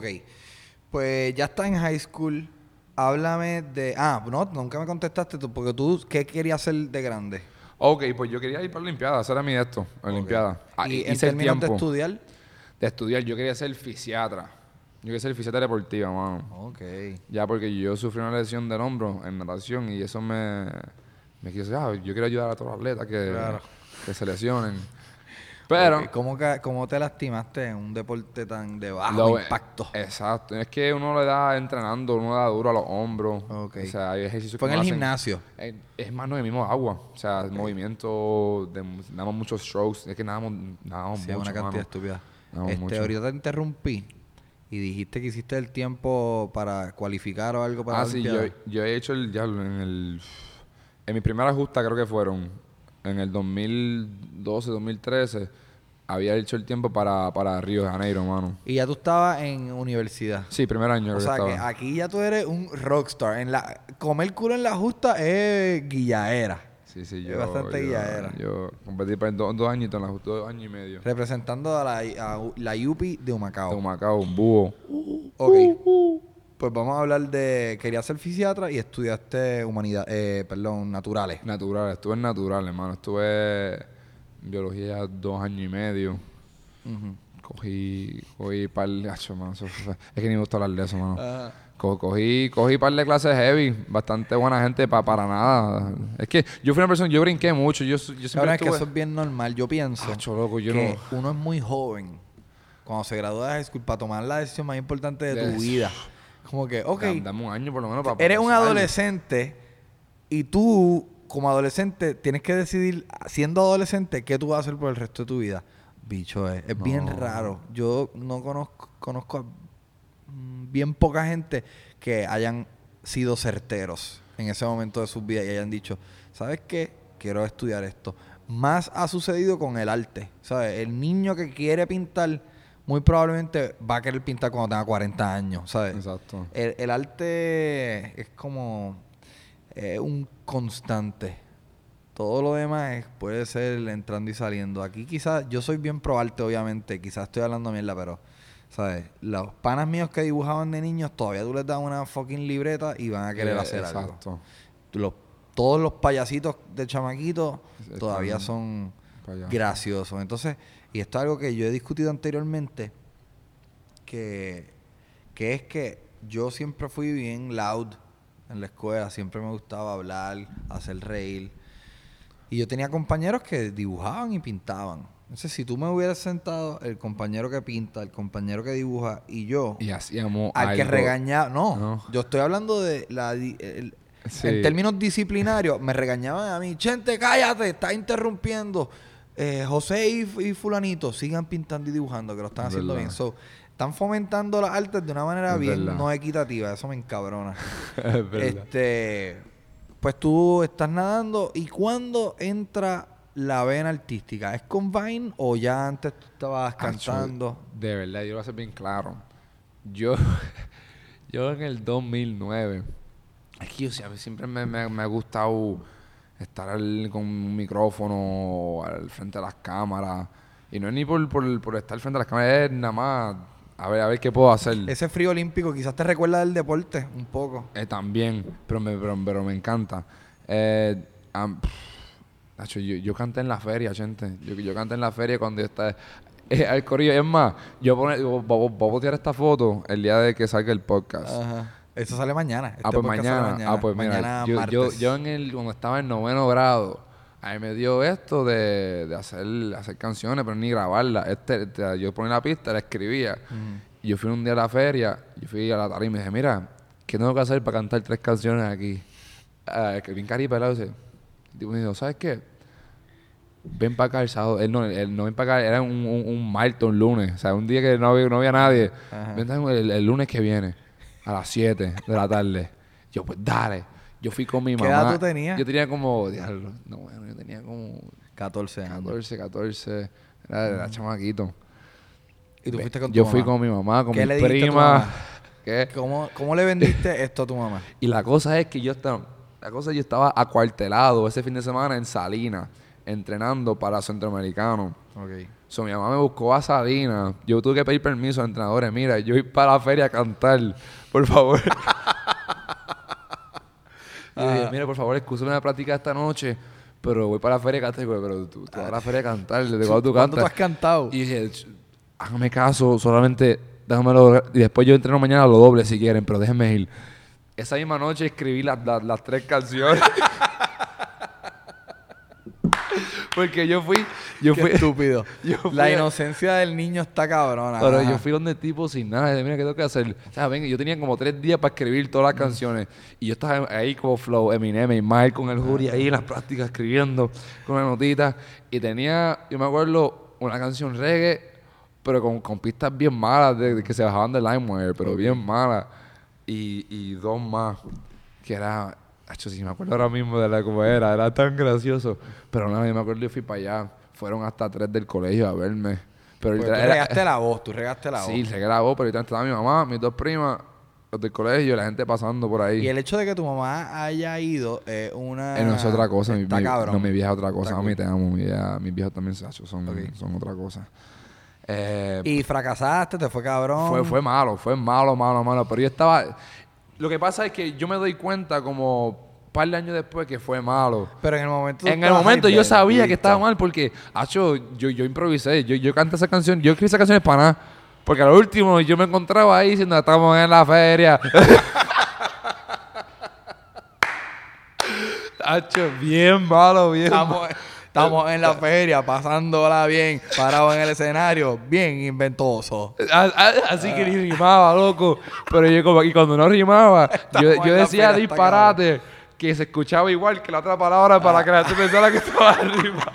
Pues ya está en high school. Háblame de... Ah, no, nunca me contestaste tú. Porque tú, ¿qué querías hacer de grande? Ok, pues yo quería ir para la Olimpiada. Esa era mi esto, la Olimpiada. Okay. Ah, ¿Y en términos de estudiar? De estudiar. Yo quería ser fisiatra. Yo quería ser fisiatra deportiva, mano. Ok. Ya porque yo sufrí una lesión del hombro en natación y eso me... Me quiso ah, yo quiero ayudar a todos los atletas que, claro. que se lesionen. Pero... Okay. ¿Cómo, ¿Cómo te lastimaste en un deporte tan de bajo lo, impacto? Exacto. Es que uno le da entrenando, uno le da duro a los hombros. Okay. O sea, hay ejercicios ¿Fue que en el hacen, gimnasio? Es, es más, no, el mismo agua. O sea, okay. movimiento, de, damos muchos strokes. Es que nadamos, nadamos sí, mucho, una cantidad mano. estúpida. Nadamos este, mucho. Ahorita te interrumpí y dijiste que hiciste el tiempo para cualificar o algo para Ah, la sí. Yo, yo he hecho el... Ya, en el... En mi primera justa creo que fueron en el dos mil doce, dos mil trece... Había hecho el tiempo para, para Río de Janeiro, mano. Y ya tú estabas en universidad. Sí, primer año. O sea, que, que aquí ya tú eres un rockstar. En la, comer culo en la justa es guillaera. Sí, sí, yo... Es bastante yo, guillaera. Yo competí para dos, dos añitos en la justa, dos años y medio. Representando a la, a la U P I de Humacao. De Humacao, un búho. Uh, ok. Uh, uh. Pues vamos a hablar de... Querías ser fisiatra y estudiaste humanidad... Eh, perdón, naturales. Naturales. Estuve en naturales, hermano. Estuve... biología dos años y medio. Uh-huh. Cogí, cogí par de... Acho, man, eso fue, es que ni me gusta hablar de eso, mano. Uh-huh. Co- cogí, cogí par de clases heavy. Bastante buena gente pa, para nada. Es que yo fui una persona... Yo brinqué mucho. Yo, yo siempre Ahora estuve... es que eso es bien normal. Yo pienso Acho, loco, yo que no... uno es muy joven cuando se gradúa de high school para tomar la decisión más importante de, de tu eso. vida. Como que, ok... Dame, dame un año por lo menos para... Eres un adolescente y tú... como adolescente, tienes que decidir, siendo adolescente, qué tú vas a hacer por el resto de tu vida. Bicho, es, es no. bien raro. Yo no conozco, conozco a mm, bien poca gente que hayan sido certeros en ese momento de sus vidas y hayan dicho, ¿sabes qué? Quiero estudiar esto. Más ha sucedido con el arte, ¿sabes? El niño que quiere pintar, muy probablemente va a querer pintar cuando tenga cuarenta años, ¿sabes? Exacto. El, el arte es como... es un constante. Todo lo demás es, puede ser entrando y saliendo. Aquí quizás, yo soy bien pro arte, obviamente. Quizás estoy hablando mierda, pero, ¿sabes? Los panas míos que dibujaban de niños, todavía tú les das una fucking libreta y van a querer eh, hacer exacto. algo. Los, todos los payasitos de chamaquitos es todavía son payaso. graciosos. Entonces, y esto es algo que yo he discutido anteriormente, que, que es que yo siempre fui bien loud en la escuela, siempre me gustaba hablar, hacer reír. Y yo tenía compañeros que dibujaban y pintaban. Entonces, si tú me hubieras sentado, el compañero que pinta, el compañero que dibuja y yo... Y hacíamos al algo. que regañaba... No, no, yo estoy hablando de la... El, sí. En términos disciplinarios, me regañaban a mí. Chente, cállate, estás interrumpiendo. Eh, José y, y fulanito, sigan pintando y dibujando, que lo están haciendo bien. So, están fomentando las artes de una manera es bien verdad. no equitativa. Eso me encabrona. Es verdad. Este, pues tú estás nadando. ¿Y cuándo entra la vena artística? ¿Es con Vine o ya antes tú estabas cantando? Acho, de verdad, yo lo voy a hacer bien claro. Yo, yo en el dos mil nueve... Es que yo a mí siempre me, me, me ha gustado estar al, con un micrófono al frente de las cámaras. Y no es ni por, por, por estar al frente de las cámaras, es nada más... A ver, a ver qué puedo hacer. Ese frío olímpico quizás te recuerda del deporte un poco. Eh, también, pero me, pero, pero me encanta. Eh, um, pff, yo, yo canté en la feria, gente. Yo, yo canté en la feria cuando yo estaba... Eh, al corillo. Es más, yo pone, voy, voy a postear esta foto el día de que salga el podcast. Ajá. Eso sale mañana. Este ah, pues mañana. mañana. Ah, pues mañana mira, yo, yo, yo en el, cuando estaba en noveno grado, a mí me dio esto de, de hacer, hacer canciones, pero ni grabarlas. Este, este, yo ponía la pista, la escribía. Uh-huh. Y yo fui un día a la feria, yo fui a la tarima y me dije, mira, ¿qué tengo que hacer para cantar tres canciones aquí? uh, que bien caripelado, dice, tipo, me dijo, ¿sabes qué? Ven para acá el sábado. Él no, él no ven para acá, era un, un, un martes, un lunes. O sea, un día que no había, no había nadie. Ajá. Ven el, el lunes que viene, a las siete de la tarde. Yo, pues dale. Yo fui con mi ¿Qué mamá. edad tú tenías? Yo tenía como, diablo, no, bueno, yo tenía como catorce años. catorce, catorce. Era, era chamaquito. ¿Y tú fuiste con tu Yo mamá? fui con mi mamá, con ¿Qué mi le dijiste a tu prima. mamá? ¿Qué? ¿Cómo, ¿Cómo le vendiste esto a tu mamá? Y la cosa es que yo estaba, la cosa es que yo estaba acuartelado ese fin de semana en Salinas, entrenando para Centroamericano. Ok. So, mi mamá me buscó a Salinas. Yo tuve que pedir permiso a los entrenadores. Mira, yo voy para la feria a cantar, por favor. Y yo dije, mira, por favor, excúsame la práctica esta noche, pero voy para la feria a cantar. Pero tú, tú vas a la feria a cantar, ¿de cuándo tú ¿Cuándo cantas? tú has cantado? Y dije, hágame caso, solamente déjamelo. Y después yo entreno mañana lo doble si quieren, pero déjenme ir. Esa misma noche escribí las, las, las tres canciones. Porque yo fui... Yo Qué fui estúpido. yo fui La a- inocencia del niño está cabrona. Pero ajá. yo fui donde el tipo sin nada. Dije, mira, ¿qué tengo que hacer? O sea, ven, yo tenía como tres días para escribir todas las canciones. Y yo estaba ahí como Flow, Eminem, y Mike con el jury ahí en las prácticas escribiendo con una notita. Y tenía, yo me acuerdo, una canción reggae, pero con, con pistas bien malas de, de que se bajaban de LimeWire, pero Ok. bien malas. Y, y dos más, que era... Acho, si me acuerdo ahora mismo de la cómo era, era tan gracioso. Pero no, yo me acuerdo, yo fui para allá. Fueron hasta tres del colegio a verme. Pero Pues tú literal era- regaste la voz, tú regaste la Sí, voz. se grabó, pero ahorita estaba mi mamá, mis dos primas, los del colegio, la gente pasando por ahí. Y el hecho de que tu mamá haya ido es una... Eh, no es otra cosa, mi, Está mi- cabrón. no, mi vieja es otra cosa. Está A mí cool. te amo, mi vieja, mis viejos también Sacho, son, Ok. son otra cosa. Eh, Y fracasaste, te fue cabrón. fue, fue malo, fue malo, malo, malo. Pero yo estaba... Lo que pasa es que yo me doy cuenta como un par de años después que fue malo. Pero en el momento... tú En el estabas momento ahí yo de- sabía que listo. estaba mal porque, acho, yo, yo improvisé, yo, yo canté esa canción, yo escribí esa canción para nada. Porque al último yo me encontraba ahí diciendo, estamos en la feria. Acho, bien malo, bien malo. Estamos, estamos en la feria, pasándola bien, parados en el escenario, bien inventoso. A- a- Así que ni rimaba, loco. Pero yo como, y cuando no rimaba, yo, Estamos yo en la decía feria, está disparate, que se escuchaba igual que la otra palabra para que la gente pensara que estaba arriba.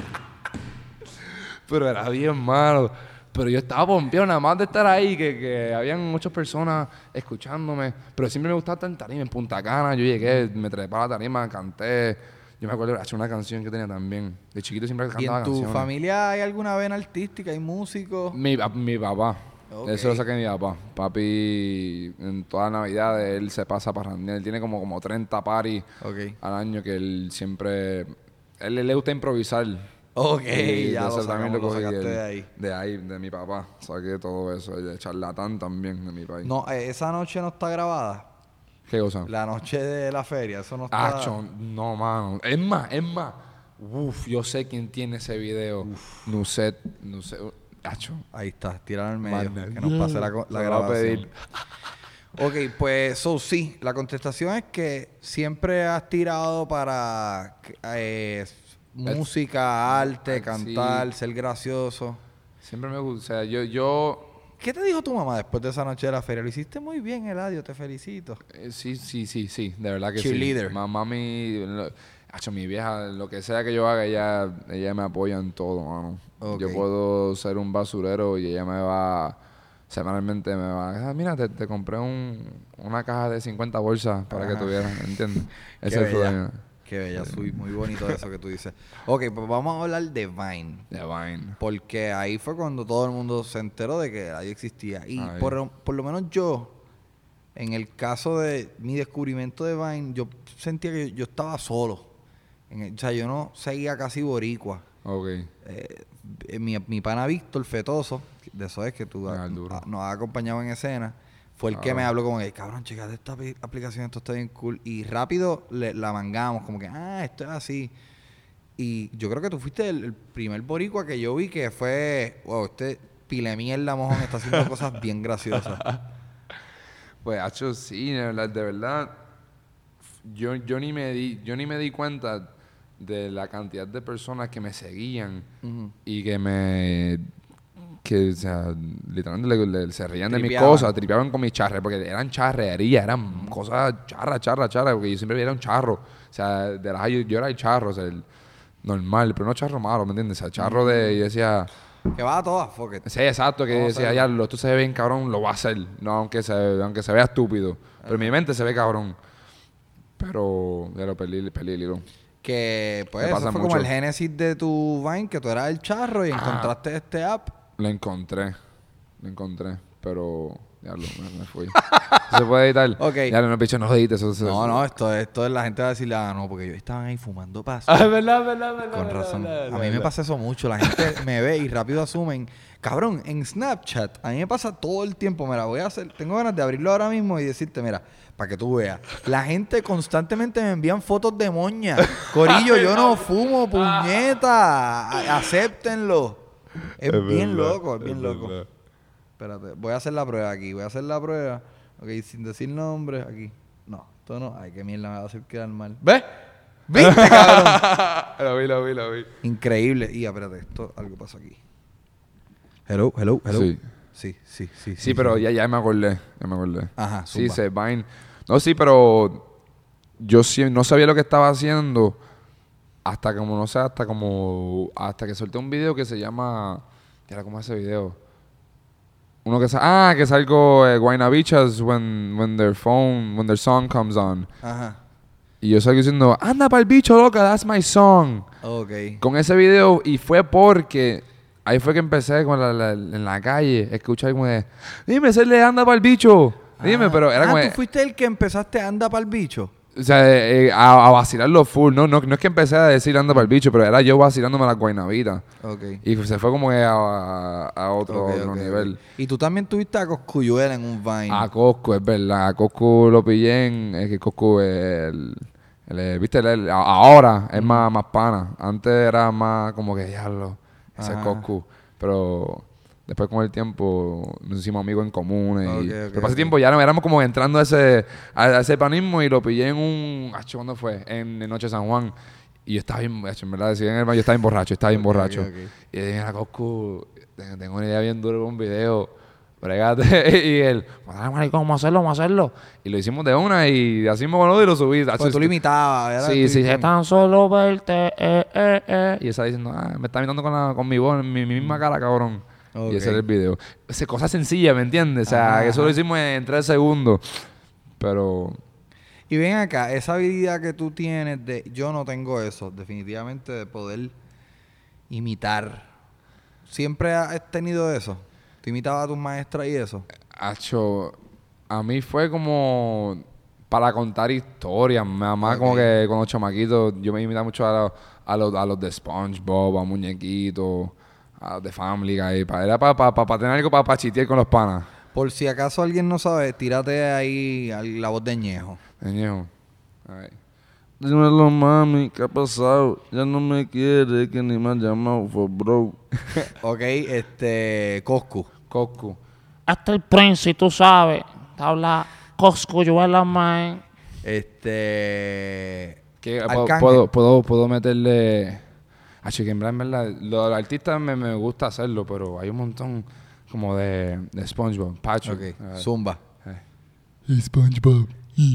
Pero era bien malo. Pero yo estaba pompeado nada más de estar ahí, que, que habían muchas personas escuchándome. Pero siempre me gustaba estar en tarima, en Punta Cana. Yo llegué, me trepé a la tarima, canté. Yo me acuerdo de una canción que tenía también. De chiquito siempre ¿Y cantaba en tu canciones. familia hay alguna vena artística? ¿Hay músicos? Mi, pa- mi papá. Ok. Eso lo saqué de mi papá. Papi, en todas las navidades, él se pasa para Él tiene como, como treinta parties Ok. al año que él siempre... Él, él le gusta improvisar. Ok, Y ya lo eso también sacamos, lo cogí sacaste del- de ahí. De ahí, de mi papá. Saqué todo eso. Y de charlatán también de mi país. No, eh, esa noche no está grabada. ¿Qué cosa? La noche de la feria, eso no está... Acho, no, mano. Es más, es más. Uf, yo sé quién tiene ese video. Nuset, Nuset. Acho. Ahí está, tíralo en medio, Manda. que nos pase la, co- la Se lo voy a grabación. pedir. Ok, pues, so, sí, la contestación es que siempre has tirado para eh, música, arte, sí. cantar, ser gracioso. Siempre me gusta. O sea, yo, yo ¿Qué te dijo tu mamá después de esa noche de la feria? Lo hiciste muy bien, Eladio, te felicito. Eh, sí, sí, sí, sí, de verdad que Cheerleader. sí. Mamá, mi, lo- hacho, mi vieja, lo que sea que yo haga, ella, ella me apoya en todo, mano. Ok. Yo puedo ser un basurero y ella me va, semanalmente me va, ah, mira, te, te compré un, una caja de cincuenta bolsas para Ajá. que tuvieras, ¿entiendes? Qué Ese fue bella. Qué bella, soy muy bonito eso que tú dices. Ok, pues vamos a hablar de Vine. de Vine. Porque ahí fue cuando todo el mundo se enteró de que ahí existía. Y Ahí. por, por lo menos yo, en el caso de mi descubrimiento de Vine, yo sentía que yo estaba solo. En el- o sea, yo no seguía casi boricua. Ok. Eh, eh, mi, mi pana Víctor Fetoso, de eso es que tú Ah, ha- el duro. ha- nos has acompañado en escena, fue el que Ah. me habló como que, cabrón, checate esta apli- aplicación, esto está bien cool. Y rápido le- la mangamos, como que, ah, esto es así. Y yo creo que tú fuiste el, el primer boricua que yo vi que fue, wow, este pile mierda mojón está haciendo cosas bien graciosas. Pues, hacho, sí, de verdad, de verdad, yo, yo, ni me di, yo ni me di cuenta de la cantidad de personas que me seguían Ujú. y que me que, o sea, literalmente le, le- se reían de mis Tripeaban. cosas, tripeaban con mis charres, porque eran charrerías, eran cosas charra, charra, charra, porque yo siempre era un charro. O sea, de las yo, yo era el charro, o sea, el normal, pero no charro malo, ¿me entiendes? O sea, charro de, yo decía, Que va a todas, fuck it. sí, exacto, que Vamos a decía, hacerlo. ya, lo, esto se ve bien cabrón, lo voy a hacer, no, aunque se, aunque se vea estúpido, pero en mi mente se ve cabrón. Pero, ya lo perdí, perdí el hilo. Que, pues, Me eso pasa fue mucho. como el génesis de tu Vine, que tú eras el charro y encontraste este app. Lo encontré, lo encontré, pero, ya lo, me, me fui. ¿Se puede editar? Ok. Ya lo, no, bicho, no edites, eso, eso No, eso. no, esto, esto es la gente va a decirle, ah, no, porque ellos estaban ahí fumando paso. Ah, verdad, verdad, verdad. Con verdad, razón. verdad, A mí me verdad. pasa eso mucho. La gente me ve y rápido asumen. Cabrón, en Snapchat, a mí me pasa todo el tiempo. Me la voy a hacer. Tengo ganas de abrirlo ahora mismo y decirte, mira, para que tú veas. La gente constantemente me envían fotos de moña. Corillo, yo no fumo, puñeta. A- Acéptenlo. Es, Es bien verdad, loco, es bien es loco. verdad. Espérate, voy a hacer la prueba aquí. Voy a hacer la prueba. Ok, sin decir nombres, aquí. No, esto no. Ay, qué mierda, me va a hacer quedar mal. ¿Ves? ¿Viste, cabrón? Lo vi, lo vi, lo vi. Increíble. Y espérate, esto, algo pasó aquí. Hello, hello, hello. Sí. Sí, sí, sí. Sí, pero ya, ya me acordé, ya me acordé. Ajá, Sí, zumba. se Vine. No, sí, pero yo sí, no sabía lo que estaba haciendo hasta como, no sé, hasta como, hasta que solté un video que se llama, ¿qué era como ese video? Uno que sa ah, que salgo eh, Guaynabichas when, when their phone, when their song comes on. Ajá. Y yo salgo diciendo, anda pa'l bicho, loca, that's my song. Ok. Con ese video, y fue porque ahí fue que empecé con la, la- en la calle, escuchar como de, dime, se le anda pa'l bicho. Dime, Ah, pero era ah, como, tú fuiste el que empezaste a andar para el bicho. o sea, eh, a, a vacilarlo full. No, no, no es que empecé a decir anda pa'l bicho, pero era yo vacilándome la guaynabitas. Ok. Y se fue como que a, a- a otro, Ok, otro ok, nivel. ok. Y tú también tuviste a Coscuyuela en un Vine. A Coscu, es verdad. A Coscu lo pillé en... Es que Coscu, el, el, el- viste, el- el- a- ahora es más, más pana. Antes era más como que, diablo, ese es Ajá. Coscu. Pero después con el tiempo nos hicimos amigos en común. Y, Ok, ok, pero para ese ok. tiempo ya no, éramos como entrando a ese, a, a ese panismo y lo pillé en un... Acho, ¿cuándo fue? En, en Noche San Juan. Y yo estaba bien, acho, en verdad, decía en el baño, yo estaba bien borracho, estaba bien Ok, borracho. ok, ok. Y dije, mira, Coscu, tengo tengo una idea bien dura con un video. Bregate. Y él, "Dale, maricón, vamos a hacerlo, vamos a hacerlo." Y lo hicimos de una y así me y lo subí. Porque tú lo imitabas, ¿verdad? Sí, Tú- sí, tú- es tan solo verte, eh, eh, eh. Y él estaba diciendo, ah, me está imitando con, la, con mi voz, mi, mi misma cara, cabrón. Ok. Y ese era el video. Esa cosa sencilla, ¿me entiendes? O sea, Ajá, que eso lo ajá. hicimos en tres segundos. Pero, Y ven acá, esa habilidad que tú tienes de... Yo no tengo eso, definitivamente, de poder imitar. ¿Siempre has tenido eso? ¿Tú imitabas a tus maestras y eso? Acho, a mí fue como para contar historias. Mi mamá Ok. como que con los chamaquitos, yo me imitaba mucho a, los- a, los, a los de SpongeBob, a Muñequitos, a los de Family Guy. Pa- era para pa, pa, pa tener algo para pa chitear con los panas. Por si acaso alguien no sabe, tírate ahí al- la voz de Ñejo. Ñejo. Ay. Dímelo, mami, ¿qué ha pasado? Ya no me quiere, que ni me ha llamado for bro. Ok, este... Coscu. Coscu. Hasta el Prince, tú sabes. Te habla Coscuyuela, man. Este... Que, po- Arcángel. puedo, puedo, puedo meterle... Acho, que en verdad, en verdad, los artistas me, me gusta hacerlo, pero hay un montón como de, de SpongeBob, Patrick. Ok, eh, zumba. eh. SpongeBob.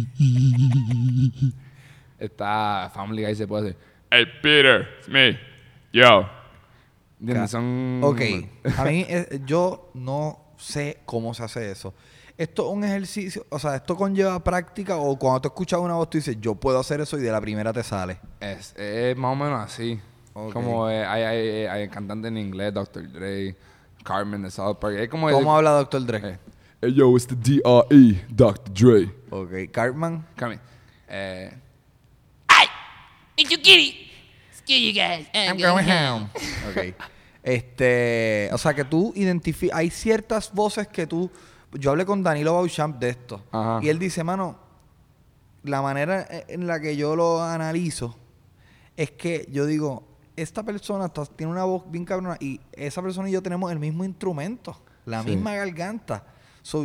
Está Family Guy, se puede hacer. Hey, Peter, it's me. Yo. ¿Entiendes? Ca- Son... Ok, a mí eh, yo no sé cómo se hace eso. Esto es un ejercicio, o sea, esto conlleva práctica o cuando tú escuchas una voz tú dices, yo puedo hacer eso y de la primera te sale. Es, es más o menos así. Ok. Como eh, hay, hay, hay cantantes en inglés, doctor Dre, Carmen de South Park. Es como... ¿Cómo el, habla doctor Dre? Eh, hey, yo, it's the D R E, doctor Dre. Ok, Cartman. Carmen. Eh... Ay, it's you kitty. Excuse you guys. I'm going home. Ok. Este, o sea que tú identificas, hay ciertas voces que tú, yo hablé con Danilo Beauchamp de esto Ajá. y él dice, mano, la manera en la que yo lo analizo es que yo digo, esta persona está- tiene una voz bien cabrona y esa persona y yo tenemos el mismo instrumento, la Sí. misma garganta. So,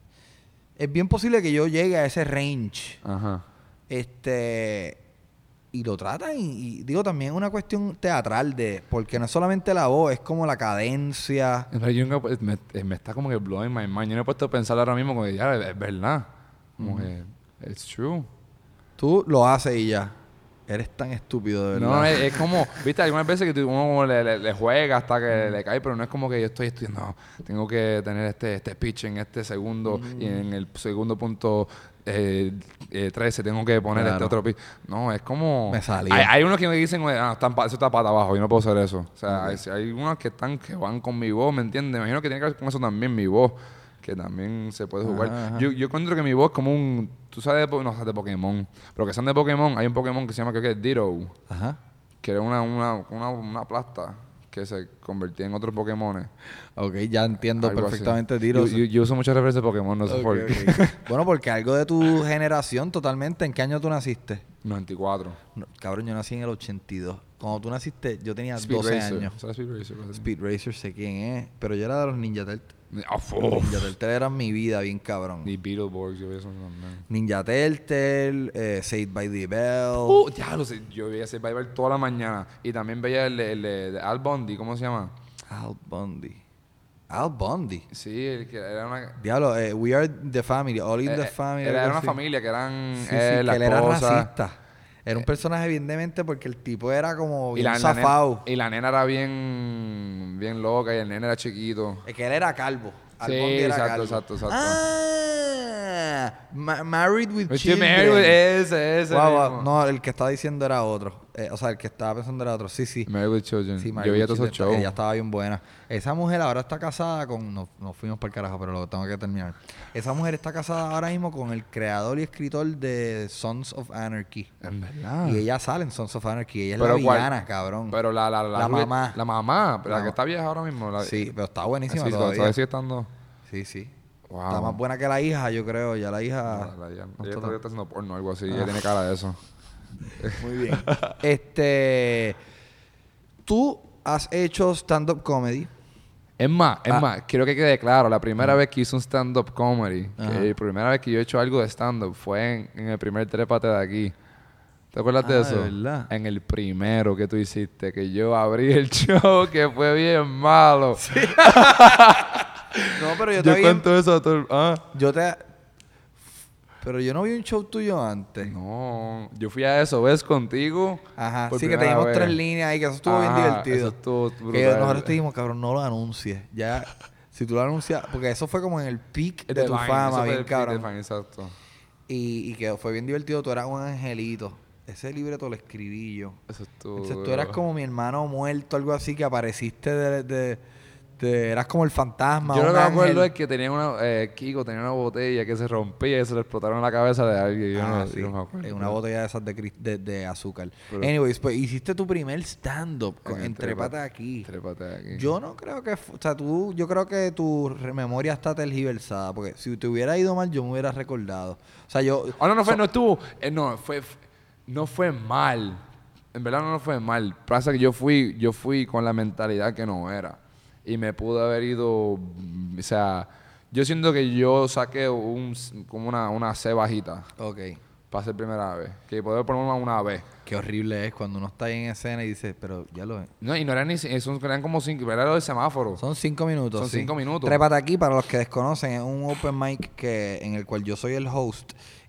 es bien posible que yo llegue a ese range. Ajá. Este, y lo tratan y, y digo también es una cuestión teatral de porque no es solamente la voz, es como la cadencia. Pero yo nunca, pues, me, eh, me está como que blowing my mind. Yo no he puesto a pensar ahora mismo como que ya, es, es verdad. Como que, it's true. Tú lo haces y ya. Eres tan estúpido, de verdad. No, es, es como, viste, algunas veces que tú- uno como le, le, le juega hasta que le cae, pero no es como que yo estoy estudiando, no, tengo que tener este, este pitch en este segundo y en el segundo punto eh, eh, trece tengo que poner Claro. este otro pitch. No, es como... Me salió. Hay, hay unos que me dicen, ah, están pa- eso está pata abajo, yo no puedo hacer eso. O sea, Ok. hay, hay unos que están, que van con mi voz, ¿me entiendes? Me imagino que tiene que ver con eso también, mi voz, que también se puede jugar. Ajá, ajá. Yo, yo encuentro que mi voz es como un... Tú sabes de, po- no sabes de Pokémon, pero que son de Pokémon, hay un Pokémon que se llama, creo que es Ditto, Ajá. que era una, una, una, una plasta que se convertía en otros Pokémon. Ok, ya entiendo Algo así. perfectamente, Yo, Tiro. yo, yo uso muchas referencias de Pokémon, no sé Ok, por qué. ok. Bueno, porque algo de tu generación totalmente. ¿En qué año tú naciste? noventa y cuatro. No, cabrón, yo nací en el ochenta y dos. Cuando tú naciste, yo tenía Speed doce Racer. años. ¿Sabes Speed Racer? Speed Racer, sé quién es. Pero yo era de los Ninja Turtles. Ah, Los uf. Ninja Turtles eran mi vida, bien cabrón. Y Beetleborgs, yo vi eso también. Ninja Turtle, eh, Saved by the Bell. Uh, ya lo sé. Yo veía ese Bible toda la mañana. Y también veía el, el, el de Al Bundy, ¿cómo se llama? Al Bundy. Al Bundy. Sí, el que era una... Diablo, eh, We Are the Family, All in eh, the eh, Family. Era, algo era una así. familia que eran Sí, sí, eh, la que él era esposa. racista. Era un personaje bien demente porque el tipo era como Y bien la, la zafado. nena, y la nena era bien, bien loca y el nene era chiquito. Es que él era calvo. Al Sí, Bundy era exacto, calvo. exacto, exacto. Ah, Ma- Married with Richie Children. Merriweather, ese, ese Guau, guau. mismo. No, el que estaba diciendo era otro. Eh, o sea, el que estaba pensando era otro. Sí, sí. Married with Children. Sí, Yo Married veía with todos esos Children, shows. ella estaba bien buena. Esa mujer ahora está casada con... No, no fuimos para el carajo, pero lo tengo que terminar. Esa mujer está casada ahora mismo con el creador y escritor de Sons of Anarchy. En verdad. Y ella sale en Sons of Anarchy. Ella es Pero la cuál- villana, cabrón. Pero la, la, la, La rubia- mamá. La mamá, pero la La que ma- está vieja ahora mismo. La, Sí, pero está buenísima sí, todavía. todavía sigue estando. Sí, sí. Wow. Está más buena que la hija, yo creo. Ya la hija... La- la- ella no ella está todavía está haciendo porno o algo así. Ella tiene cara de eso. Muy bien. este... Tú has hecho stand-up comedy. Es más, es Ah. más, quiero que quede claro, la primera vez que hice un stand-up comedy, Ajá. que la primera vez que yo he hecho algo de stand-up fue en, en el primer trépate de aquí. ¿Te acuerdas de Ah, eso? ¿de verdad? En el primero que tú hiciste, que yo abrí el show, que fue bien malo. No, pero yo Yo te vi... cuento eso a todo el... ¿Ah? Yo te... Pero yo no vi un show tuyo antes. No, yo fui a eso, ¿ves? Contigo. Ajá, por sí que primera teníamos vez. tres líneas ahí, que eso estuvo bien Ajá, divertido. eso estuvo Que brutal. nosotros te dijimos, cabrón, no lo anuncies. Ya, si tú lo anuncias, porque eso fue como en el peak de, De tu Vine, eso fama, fue bien el peak de cabrón. Vine, exacto. Y, y que fue bien divertido, tú eras un angelito. Ese libreto lo escribí yo. Eso estuvo... Entonces tú eras como mi hermano muerto, algo así, que apareciste de... de, de- eras como el fantasma, Yo un lo que me acuerdo ángel. es que tenía una... Eh, Kiko tenía una botella que se rompía y se le explotaron en la cabeza de alguien. Yo, Ah, no, sí. yo no me acuerdo. Eh, una botella de esas de, cris- de, de azúcar. Pero- Anyways, pues hiciste tu primer stand-up con- En el en Trépate Trépate- aquí. Trépate aquí. Yo no creo que... fu- O sea, tú... Yo creo que tu re- memoria está tergiversada. Porque si te hubiera ido mal, yo me hubiera recordado. O sea, yo... Oh, no, no fue, so- no estuvo... eh, no, fue... f- No fue mal. En verdad no fue mal. Pasa que yo fui, yo fui con la mentalidad que no era. Y me pude haber ido... mm, O sea... Yo siento que yo saqué un, como una, una C bajita Ok. para ser primera vez. Que poder poner una, una B. Qué horrible es cuando uno está ahí en escena y dice, pero ya lo... No, y no eran ni... Eso eran como cinco... Era lo del semáforo. Son cinco minutos. Son sí. cinco minutos. Trépate aquí, para los que desconocen, es un open mic que, en el cual yo soy el host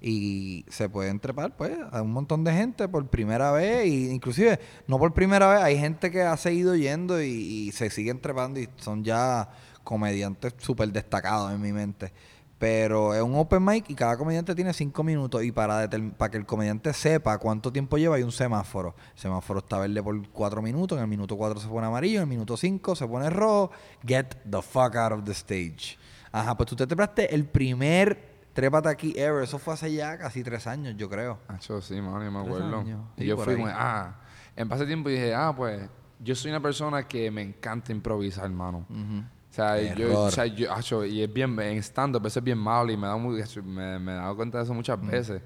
y se pueden trepar pues a un montón de gente por primera vez y inclusive no por primera vez, hay gente que ha seguido yendo y, y se siguen trepando y son ya comediantes súper destacados en mi mente. Pero es un open mic y cada comediante tiene cinco minutos y para, determ- para que el comediante sepa cuánto tiempo lleva hay un semáforo. El semáforo está verde por cuatro minutos, en el minuto cuatro se pone amarillo, en el minuto cinco se pone rojo. Get the fuck out of the stage. Ajá, pues tú te trepaste el primer Trépate aquí ever. Eso fue hace ya casi tres años, yo creo. Acho, sí, mano, yo me Tres acuerdo. años. Y Sí, yo por fui ahí. como, ah, en pase tiempo dije, ah, pues, yo soy una persona que me encanta improvisar, hermano. Ujú. O sea, yo, Error. o sea, yo, acho, y es bien, en stand-up, a veces es bien malo y me, da muy, me, me he dado cuenta de eso muchas veces.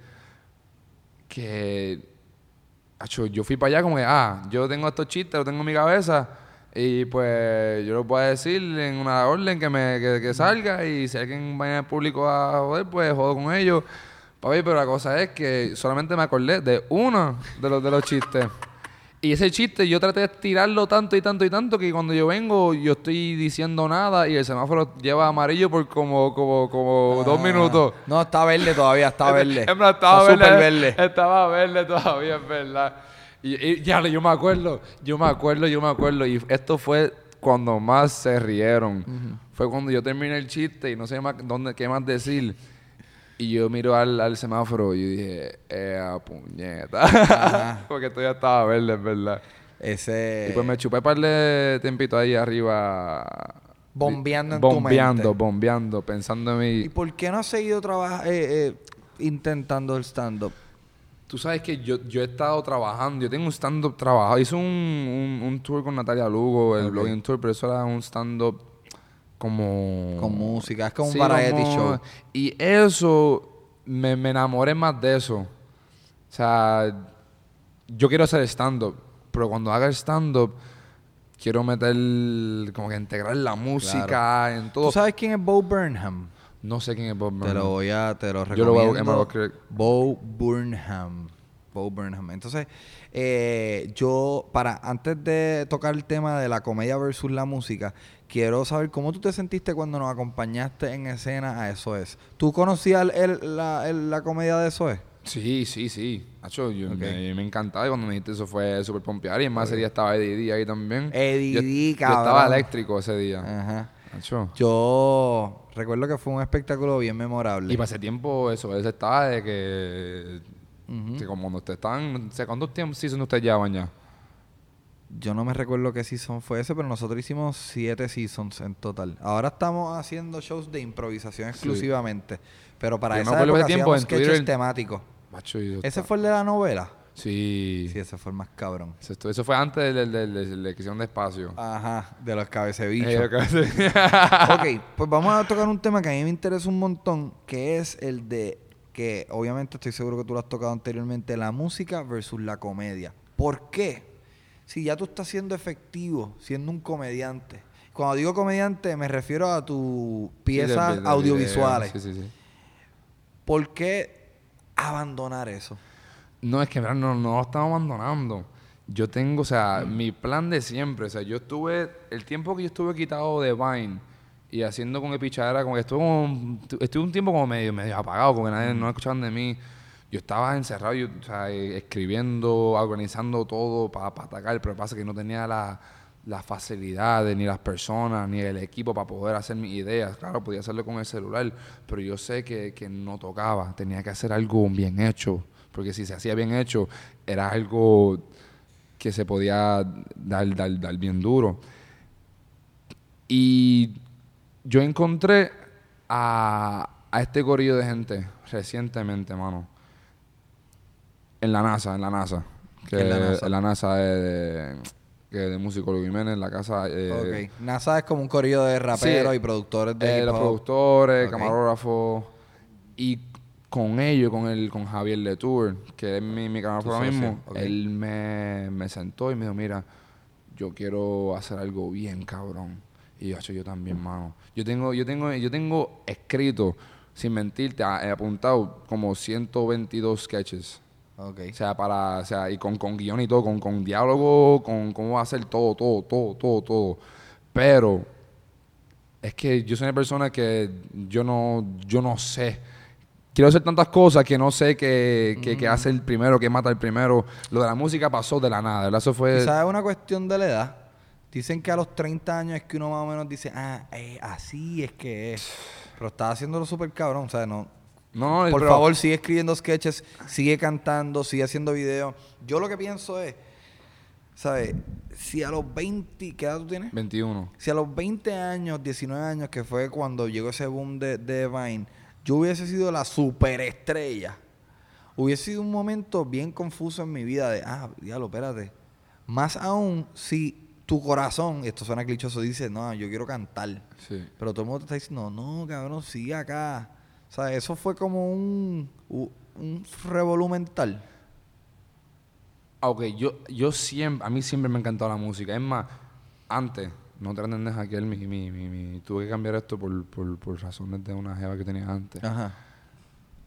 Que, acho, yo fui para allá como que, ah, yo tengo estos chistes, los tengo en mi cabeza y pues yo los voy a decir en una orden que me que, que salga y si alguien va en el público a joder, pues jodo con ellos. Papi, pero la cosa es que solamente me acordé de uno de los, de los chistes. Y ese chiste yo traté de estirarlo tanto y tanto y tanto que cuando yo vengo yo estoy diciendo nada y el semáforo lleva amarillo por como como como dos minutos. No, está verde todavía, está verde. En verdad, estaba Está verde, súper verde. Estaba verde todavía, es verdad. Y, y ya, yo me acuerdo, yo me acuerdo, yo me acuerdo. Y esto fue cuando más se rieron. Uh-huh. Fue cuando yo terminé el chiste y no sé más dónde, qué más decir. Y yo miro al, al semáforo y yo dije, ¡eh, puñeta! Porque esto ya estaba verde, es verdad. Ese... Y pues me chupé un par de tiempito ahí arriba. Bombeando en bombeando, tu mente. Bombeando, pensando en mi... ¿Y por qué no has seguido traba- eh, eh, intentando el stand-up? Tú sabes que yo, yo he estado trabajando, yo tengo un stand-up trabajado. Hice un, un, un tour con Natalia Lugo, el okay. blogging tour, pero eso era un stand-up como... Con música, es como sí, un variety como, show. Y eso, me, me enamoré más de eso. O sea, yo quiero hacer stand-up, pero cuando haga stand-up, quiero meter, como que integrar la música claro. en todo. ¿Tú sabes quién es Bo Burnham? No sé quién es Bo Burnham. Te lo voy a, te lo recomiendo. Yo lo voy a creer. Bo Burnham. Bo Burnham. Entonces, eh, yo, para, antes de tocar el tema de la comedia versus la música, quiero saber cómo tú te sentiste cuando nos acompañaste en escena a Eso Es. ¿Tú conocías el, el, la, el, la comedia de Eso Es? Sí, sí, sí. Hacho, yo, okay. me, me encantaba y cuando me dijiste eso fue súper pompear. Y además okay. ese día estaba Eddie D ahí también. Eddie yo, D, cabrón. Yo estaba eléctrico ese día. Ajá. Hacho. Yo recuerdo que fue un espectáculo bien memorable. Y para ese tiempo eso, ese estaba de que... Uh-huh. Que como cuando ustedes estaban... ¿Cuántos tiempos seasons ustedes llevaban ya? Yo no me recuerdo qué season fue ese, pero nosotros hicimos siete seasons en total. Ahora estamos haciendo shows de improvisación exclusivamente. Sí. Pero para yo esa época tiempo hacíamos sketches Twitter... temáticos. Macho, ¿Ese está... fue el de la novela? Sí. Sí, ese fue el más cabrón. Eso, eso fue antes de, de, de, de la elección de espacio. Ajá, de los cabecebichos. Eh, cabece... Ok, pues vamos a tocar un tema que a mí me interesa un montón, que es el de, que obviamente estoy seguro que tú lo has tocado anteriormente, la música versus la comedia. ¿Por qué? Si ya tú estás siendo efectivo, siendo un comediante. Cuando digo comediante me refiero a tus piezas sí, de, de, audiovisuales. De, sí, sí, sí. ¿Por qué abandonar eso? No, es que no, no lo estamos abandonando. Yo tengo, o sea, mm. mi plan de siempre, o sea, yo estuve, el tiempo que yo estuve quitado de Vine y haciendo con Epichadera, como que estuve, como, estuve un tiempo como medio, medio apagado, porque nadie mm. no escuchaban de mí. Yo estaba encerrado, yo, o sea, escribiendo, organizando todo para pa atacar, pero pasa que no tenía la, las facilidades, ni las personas, ni el equipo para poder hacer mis ideas. Claro, podía hacerlo con el celular, pero yo sé que, que no tocaba, tenía que hacer algo bien hecho. Porque si se hacía bien hecho, era algo que se podía dar, dar, dar bien duro. Y yo encontré a, a este corillo de gente recientemente, mano. En la NASA, en la NASA. Que en la NASA. En la NASA de, que de músico Luis Jiménez, en la casa... Eh, ok. NASA es como un corillo de raperos sí, y productores de eh, hip hop. Los productores, okay. Camarógrafos. Y... con ellos, con el con Javier Letour, que es mi, mi camarógrafo ahora mismo, okay. él me, me sentó y me dijo, mira, yo quiero hacer algo bien cabrón. Y yo, yo también, mano. Yo tengo, yo tengo, yo tengo escrito, sin mentirte, he apuntado como ciento veintidós sketches. Okay. O sea, para, o sea, y con, con guión y todo, con, con diálogo, con cómo va a ser todo, todo, todo, todo, todo. Pero es que yo soy una persona que yo no, yo no sé. Quiero hacer tantas cosas que no sé qué, qué, mm. qué hace el primero, qué mata el primero. Lo de la música pasó de la nada, ¿verdad? Eso fue... ¿Sabes una cuestión de la edad? Dicen que a los treinta años es que uno más o menos dice, ah, eh, así es que es. Pero estás haciéndolo súper cabrón, o sea, no... No, Por pero... favor, sigue escribiendo sketches, sigue cantando, sigue haciendo videos. Yo lo que pienso es, ¿sabes? Si a los veinte... ¿Qué edad tú tienes? veintiuno. Si a los veinte años, diecinueve años, que fue cuando llegó ese boom de, de Vine... yo hubiese sido la superestrella, hubiese sido un momento bien confuso en mi vida de, ah, diablo, espérate. Más aún si tu corazón, esto suena clichoso, dice, no, yo quiero cantar. Sí. Pero todo el mundo te está diciendo, no, cabrón, sigue acá. O sea, eso fue como un, un, un revolú mental. Ok, yo, yo siempre, a mí siempre me ha encantado la música. Es más, antes... No traten de hackear mi, mi, mi, mi... Tuve que cambiar esto por, por, por razones de una jeva que tenía antes. Ajá.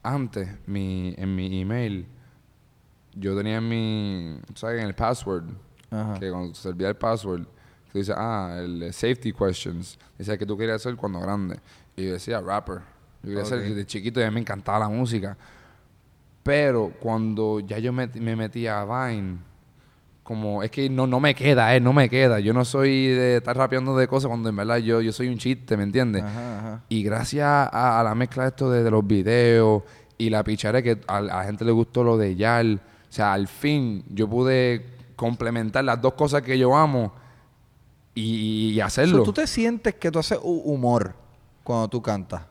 antes, mi, en mi email, yo tenía en mi, ¿sabes? En el password, Ajá. que cuando servía el password, que dice, ah, el eh, safety questions, dice que tú querías ser cuando grande. Y yo decía rapper. Yo quería ser Ok. de chiquito y a mí me encantaba la música. Pero cuando ya yo me, me metí a Vine, como es que no, no me queda, eh, no me queda. Yo no soy de estar rapeando de cosas cuando en verdad yo, yo soy un chiste, ¿me entiendes? Ajá, ajá. Y gracias a, a la mezcla de esto de, de los videos y la pichara que a, a la gente le gustó lo de Yal, o sea, al fin yo pude complementar las dos cosas que yo amo y, y So, hacerlo. ¿tú te sientes que tú haces hu- humor cuando tú cantas?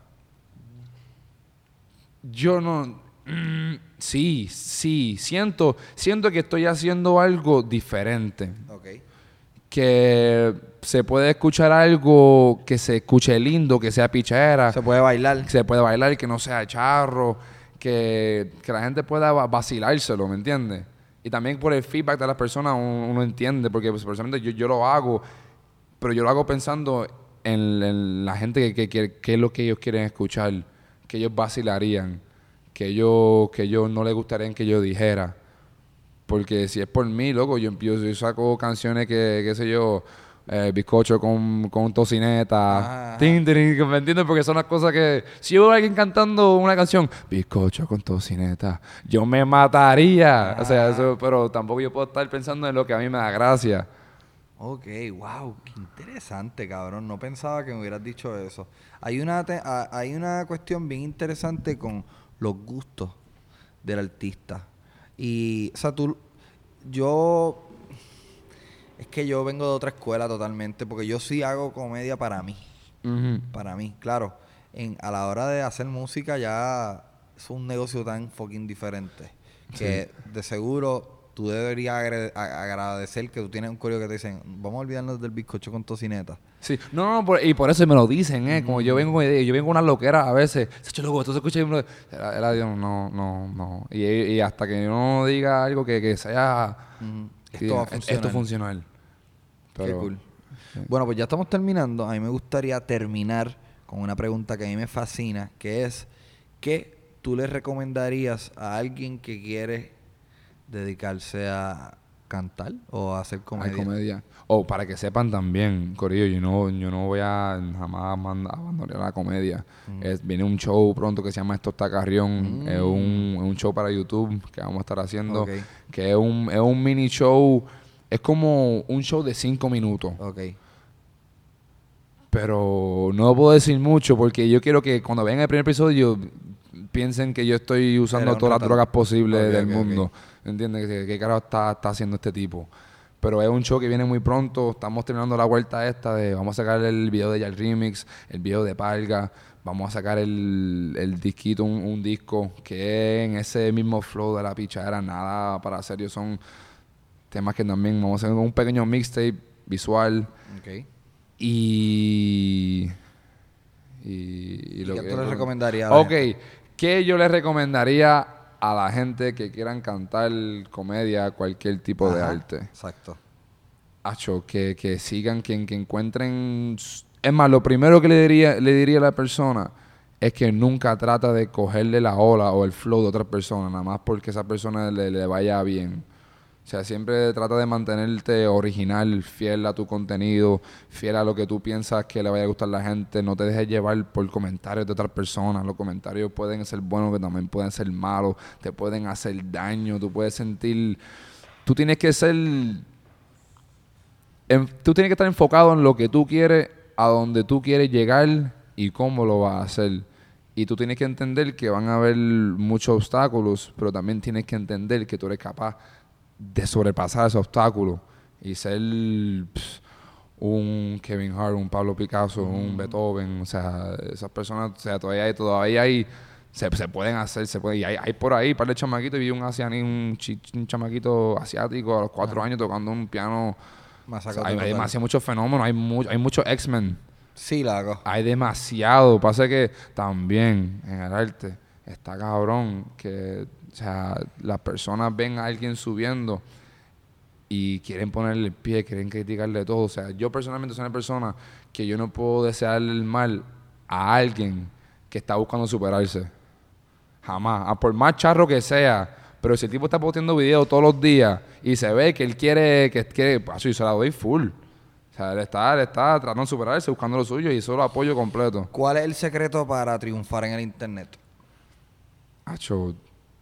Yo no... mm, sí, sí, siento, siento que estoy haciendo algo diferente. Ok. Que se puede escuchar algo que se escuche lindo, que sea pichera, Se puede bailar. que se puede bailar, que no sea charro, que, que la gente pueda va- vacilárselo, ¿me entiendes? Y también por el feedback de las personas uno, uno entiende, porque pues, personalmente yo, yo lo hago, pero yo lo hago pensando en, en la gente que, que, que, que es lo que ellos quieren escuchar, que ellos vacilarían, que ellos, que ellos no les gustaría que yo dijera. Porque si es por mí, loco, yo, yo, yo saco canciones que, qué sé yo, eh, bizcocho con, con tocineta, Ajá, ajá. tin, tin, tin, ¿me entiendes? Porque son las cosas que... Si yo veo a alguien cantando una canción, bizcocho con tocineta, yo me mataría. O sea, eso, pero tampoco yo puedo estar pensando en lo que a mí me da gracia. Ok, wow, qué interesante, cabrón. No pensaba que me hubieras dicho eso. Hay una, te- a- hay una cuestión bien interesante con los gustos del artista. Y, o sea, tú, yo, es que yo vengo de otra escuela totalmente, porque yo sí hago comedia para mí, Ujú. para mí, claro. En, a la hora de hacer música ya es un negocio tan fucking diferente, que de seguro tú deberías agre- a- agradecer que tú tienes un coreo que te dicen, vamos a olvidarnos del bizcocho con tocineta. Sí, no, no, por- y por eso me lo dicen, ¿eh? Como yo vengo, yo vengo una loquera a veces. Se loco, tú se escucha y uno- era, era, Dios, no, no, no. Y, y hasta que yo no diga algo que, que sea... Ujú. que Esto va a diga, funcionar. Esto funcional. Qué Pero, cool. Bueno, pues ya estamos terminando. A mí me gustaría terminar con una pregunta que a mí me fascina, que es, ¿qué tú le recomendarías a alguien que quiere dedicarse a cantar o a hacer hay comedia? comedia. O para que sepan también, Corillo, yo no, yo no voy a jamás manda- abandonar la comedia. Es- viene un show pronto que se llama Esto está Carrión. Es, un, es un show para YouTube que vamos a estar haciendo. Ok. Que es un, es un mini show. Es como un show de cinco minutos. Ok. Pero no puedo decir mucho porque yo quiero que cuando vean el primer episodio piensen que yo estoy usando Eres un todas las ratón. drogas posibles Ok, del ok, ok. mundo. ¿Entiendes? ¿Qué, qué carajo está, está haciendo este tipo? Pero es un show que viene muy pronto. Estamos terminando la vuelta esta de... Vamos a sacar el video de Yal Remix, el video de Palga. Vamos a sacar el, el disquito, un, un disco que es en ese mismo flow de la pichadera. Nada para serio. Son temas que también vamos a hacer un pequeño mixtape visual. Ok. Y... Y, ¿Y lo qué que- tú le recomendarías a la Ok, gente? ¿qué yo le recomendaría a la gente que quieran cantar comedia, cualquier tipo de Ajá, arte? Exacto. Acho, que, que sigan, que, que encuentren... s- Es más, lo primero que le diría, le diría a la persona es que nunca trata de cogerle la ola o el flow de otra persona, nada más porque esa persona le, le vaya bien. O sea, siempre trata de mantenerte original, fiel a tu contenido, fiel a lo que tú piensas que le vaya a gustar a la gente. No te dejes llevar por comentarios de otras personas. Los comentarios pueden ser buenos, pero también pueden ser malos. Te pueden hacer daño. Tú puedes sentir... Tú tienes que ser... en- tú tienes que estar enfocado en lo que tú quieres, a donde tú quieres llegar y cómo lo vas a hacer. Y tú tienes que entender que van a haber muchos obstáculos, pero también tienes que entender que tú eres capaz de sobrepasar ese obstáculo y ser pss, un Kevin Hart, un Pablo Picasso, un Beethoven. O sea, esas personas, o sea, todavía hay, todavía hay, se, se pueden hacer, se puede, y hay, hay por ahí, par de chamaquitos, y vi un asianí, un, chi- un chamaquito asiático a los cuatro años tocando un piano. O Masacote sea, hay, hay total. demasiado muchos fenómenos, hay, mu- hay muchos X-Men. Sí, la hago. Hay demasiado. Pasa que también en el arte está cabrón que, o sea, las personas ven a alguien subiendo y quieren ponerle el pie, quieren criticarle todo. O sea, yo personalmente soy una persona que yo no puedo desearle el mal a alguien que está buscando superarse. Jamás. A por más charro que sea. Pero si el tipo está posteando videos todos los días y se ve que él quiere, que quiere, pues yo se la doy full. O sea, él está, él está tratando de superarse, buscando lo suyo y eso lo apoyo completo. ¿Cuál es el secreto para triunfar en el internet? Hacho,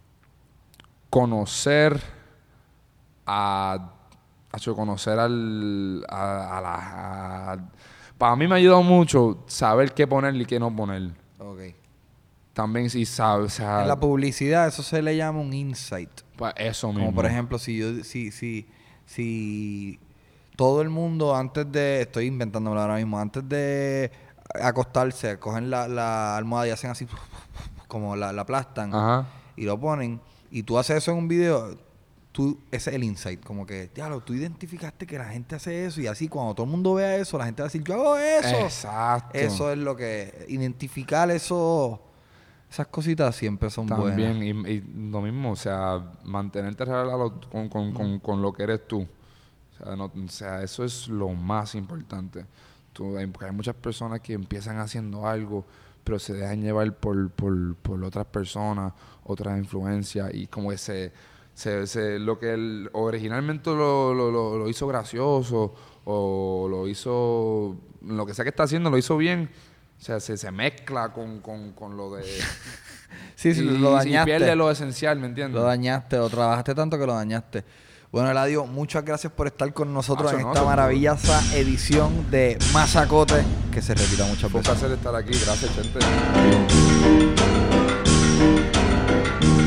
conocer a... Hacho, conocer al... A, a la... a- para mí me ha ayudado mucho saber qué poner y qué no poner. Ok. También si sabes, o sea... En la publicidad eso se le llama un insight. Pues eso mismo. Como por ejemplo, si yo, si, si, si todo el mundo antes de, estoy inventándomelo ahora mismo, antes de acostarse, cogen la, la almohada y hacen así, como la, la aplastan Ajá. y lo ponen, y tú haces eso en un video, tú, ese es el insight, como que, diablo, tú identificaste que la gente hace eso y así cuando todo el mundo vea eso, la gente va a decir, yo hago eso. Exacto. Eso es lo que, identificar eso, esas cositas siempre son buenas. También, y, y lo mismo, o sea, mantenerte real a lo- con, con, con, con lo que eres tú. O sea, no, o sea, eso es lo más importante. Tú, hay, porque hay muchas personas que empiezan haciendo algo, pero se dejan llevar por, por, por otras personas, otras influencias, y como que se, se, se- lo que él originalmente lo, lo, lo, lo hizo gracioso, o lo hizo, lo que sea que está haciendo, lo hizo bien. O sea, se, se mezcla con, con, con lo de... Sí, sí, y, lo y dañaste. pierde lo esencial, ¿me entiendes? Lo dañaste, lo trabajaste tanto que lo dañaste. Bueno, Eladio, muchas gracias por estar con nosotros Ah, en no, esta no, maravillosa edición de Mazacote, que se repita muchas Fue un veces. placer estar aquí. Gracias, gente.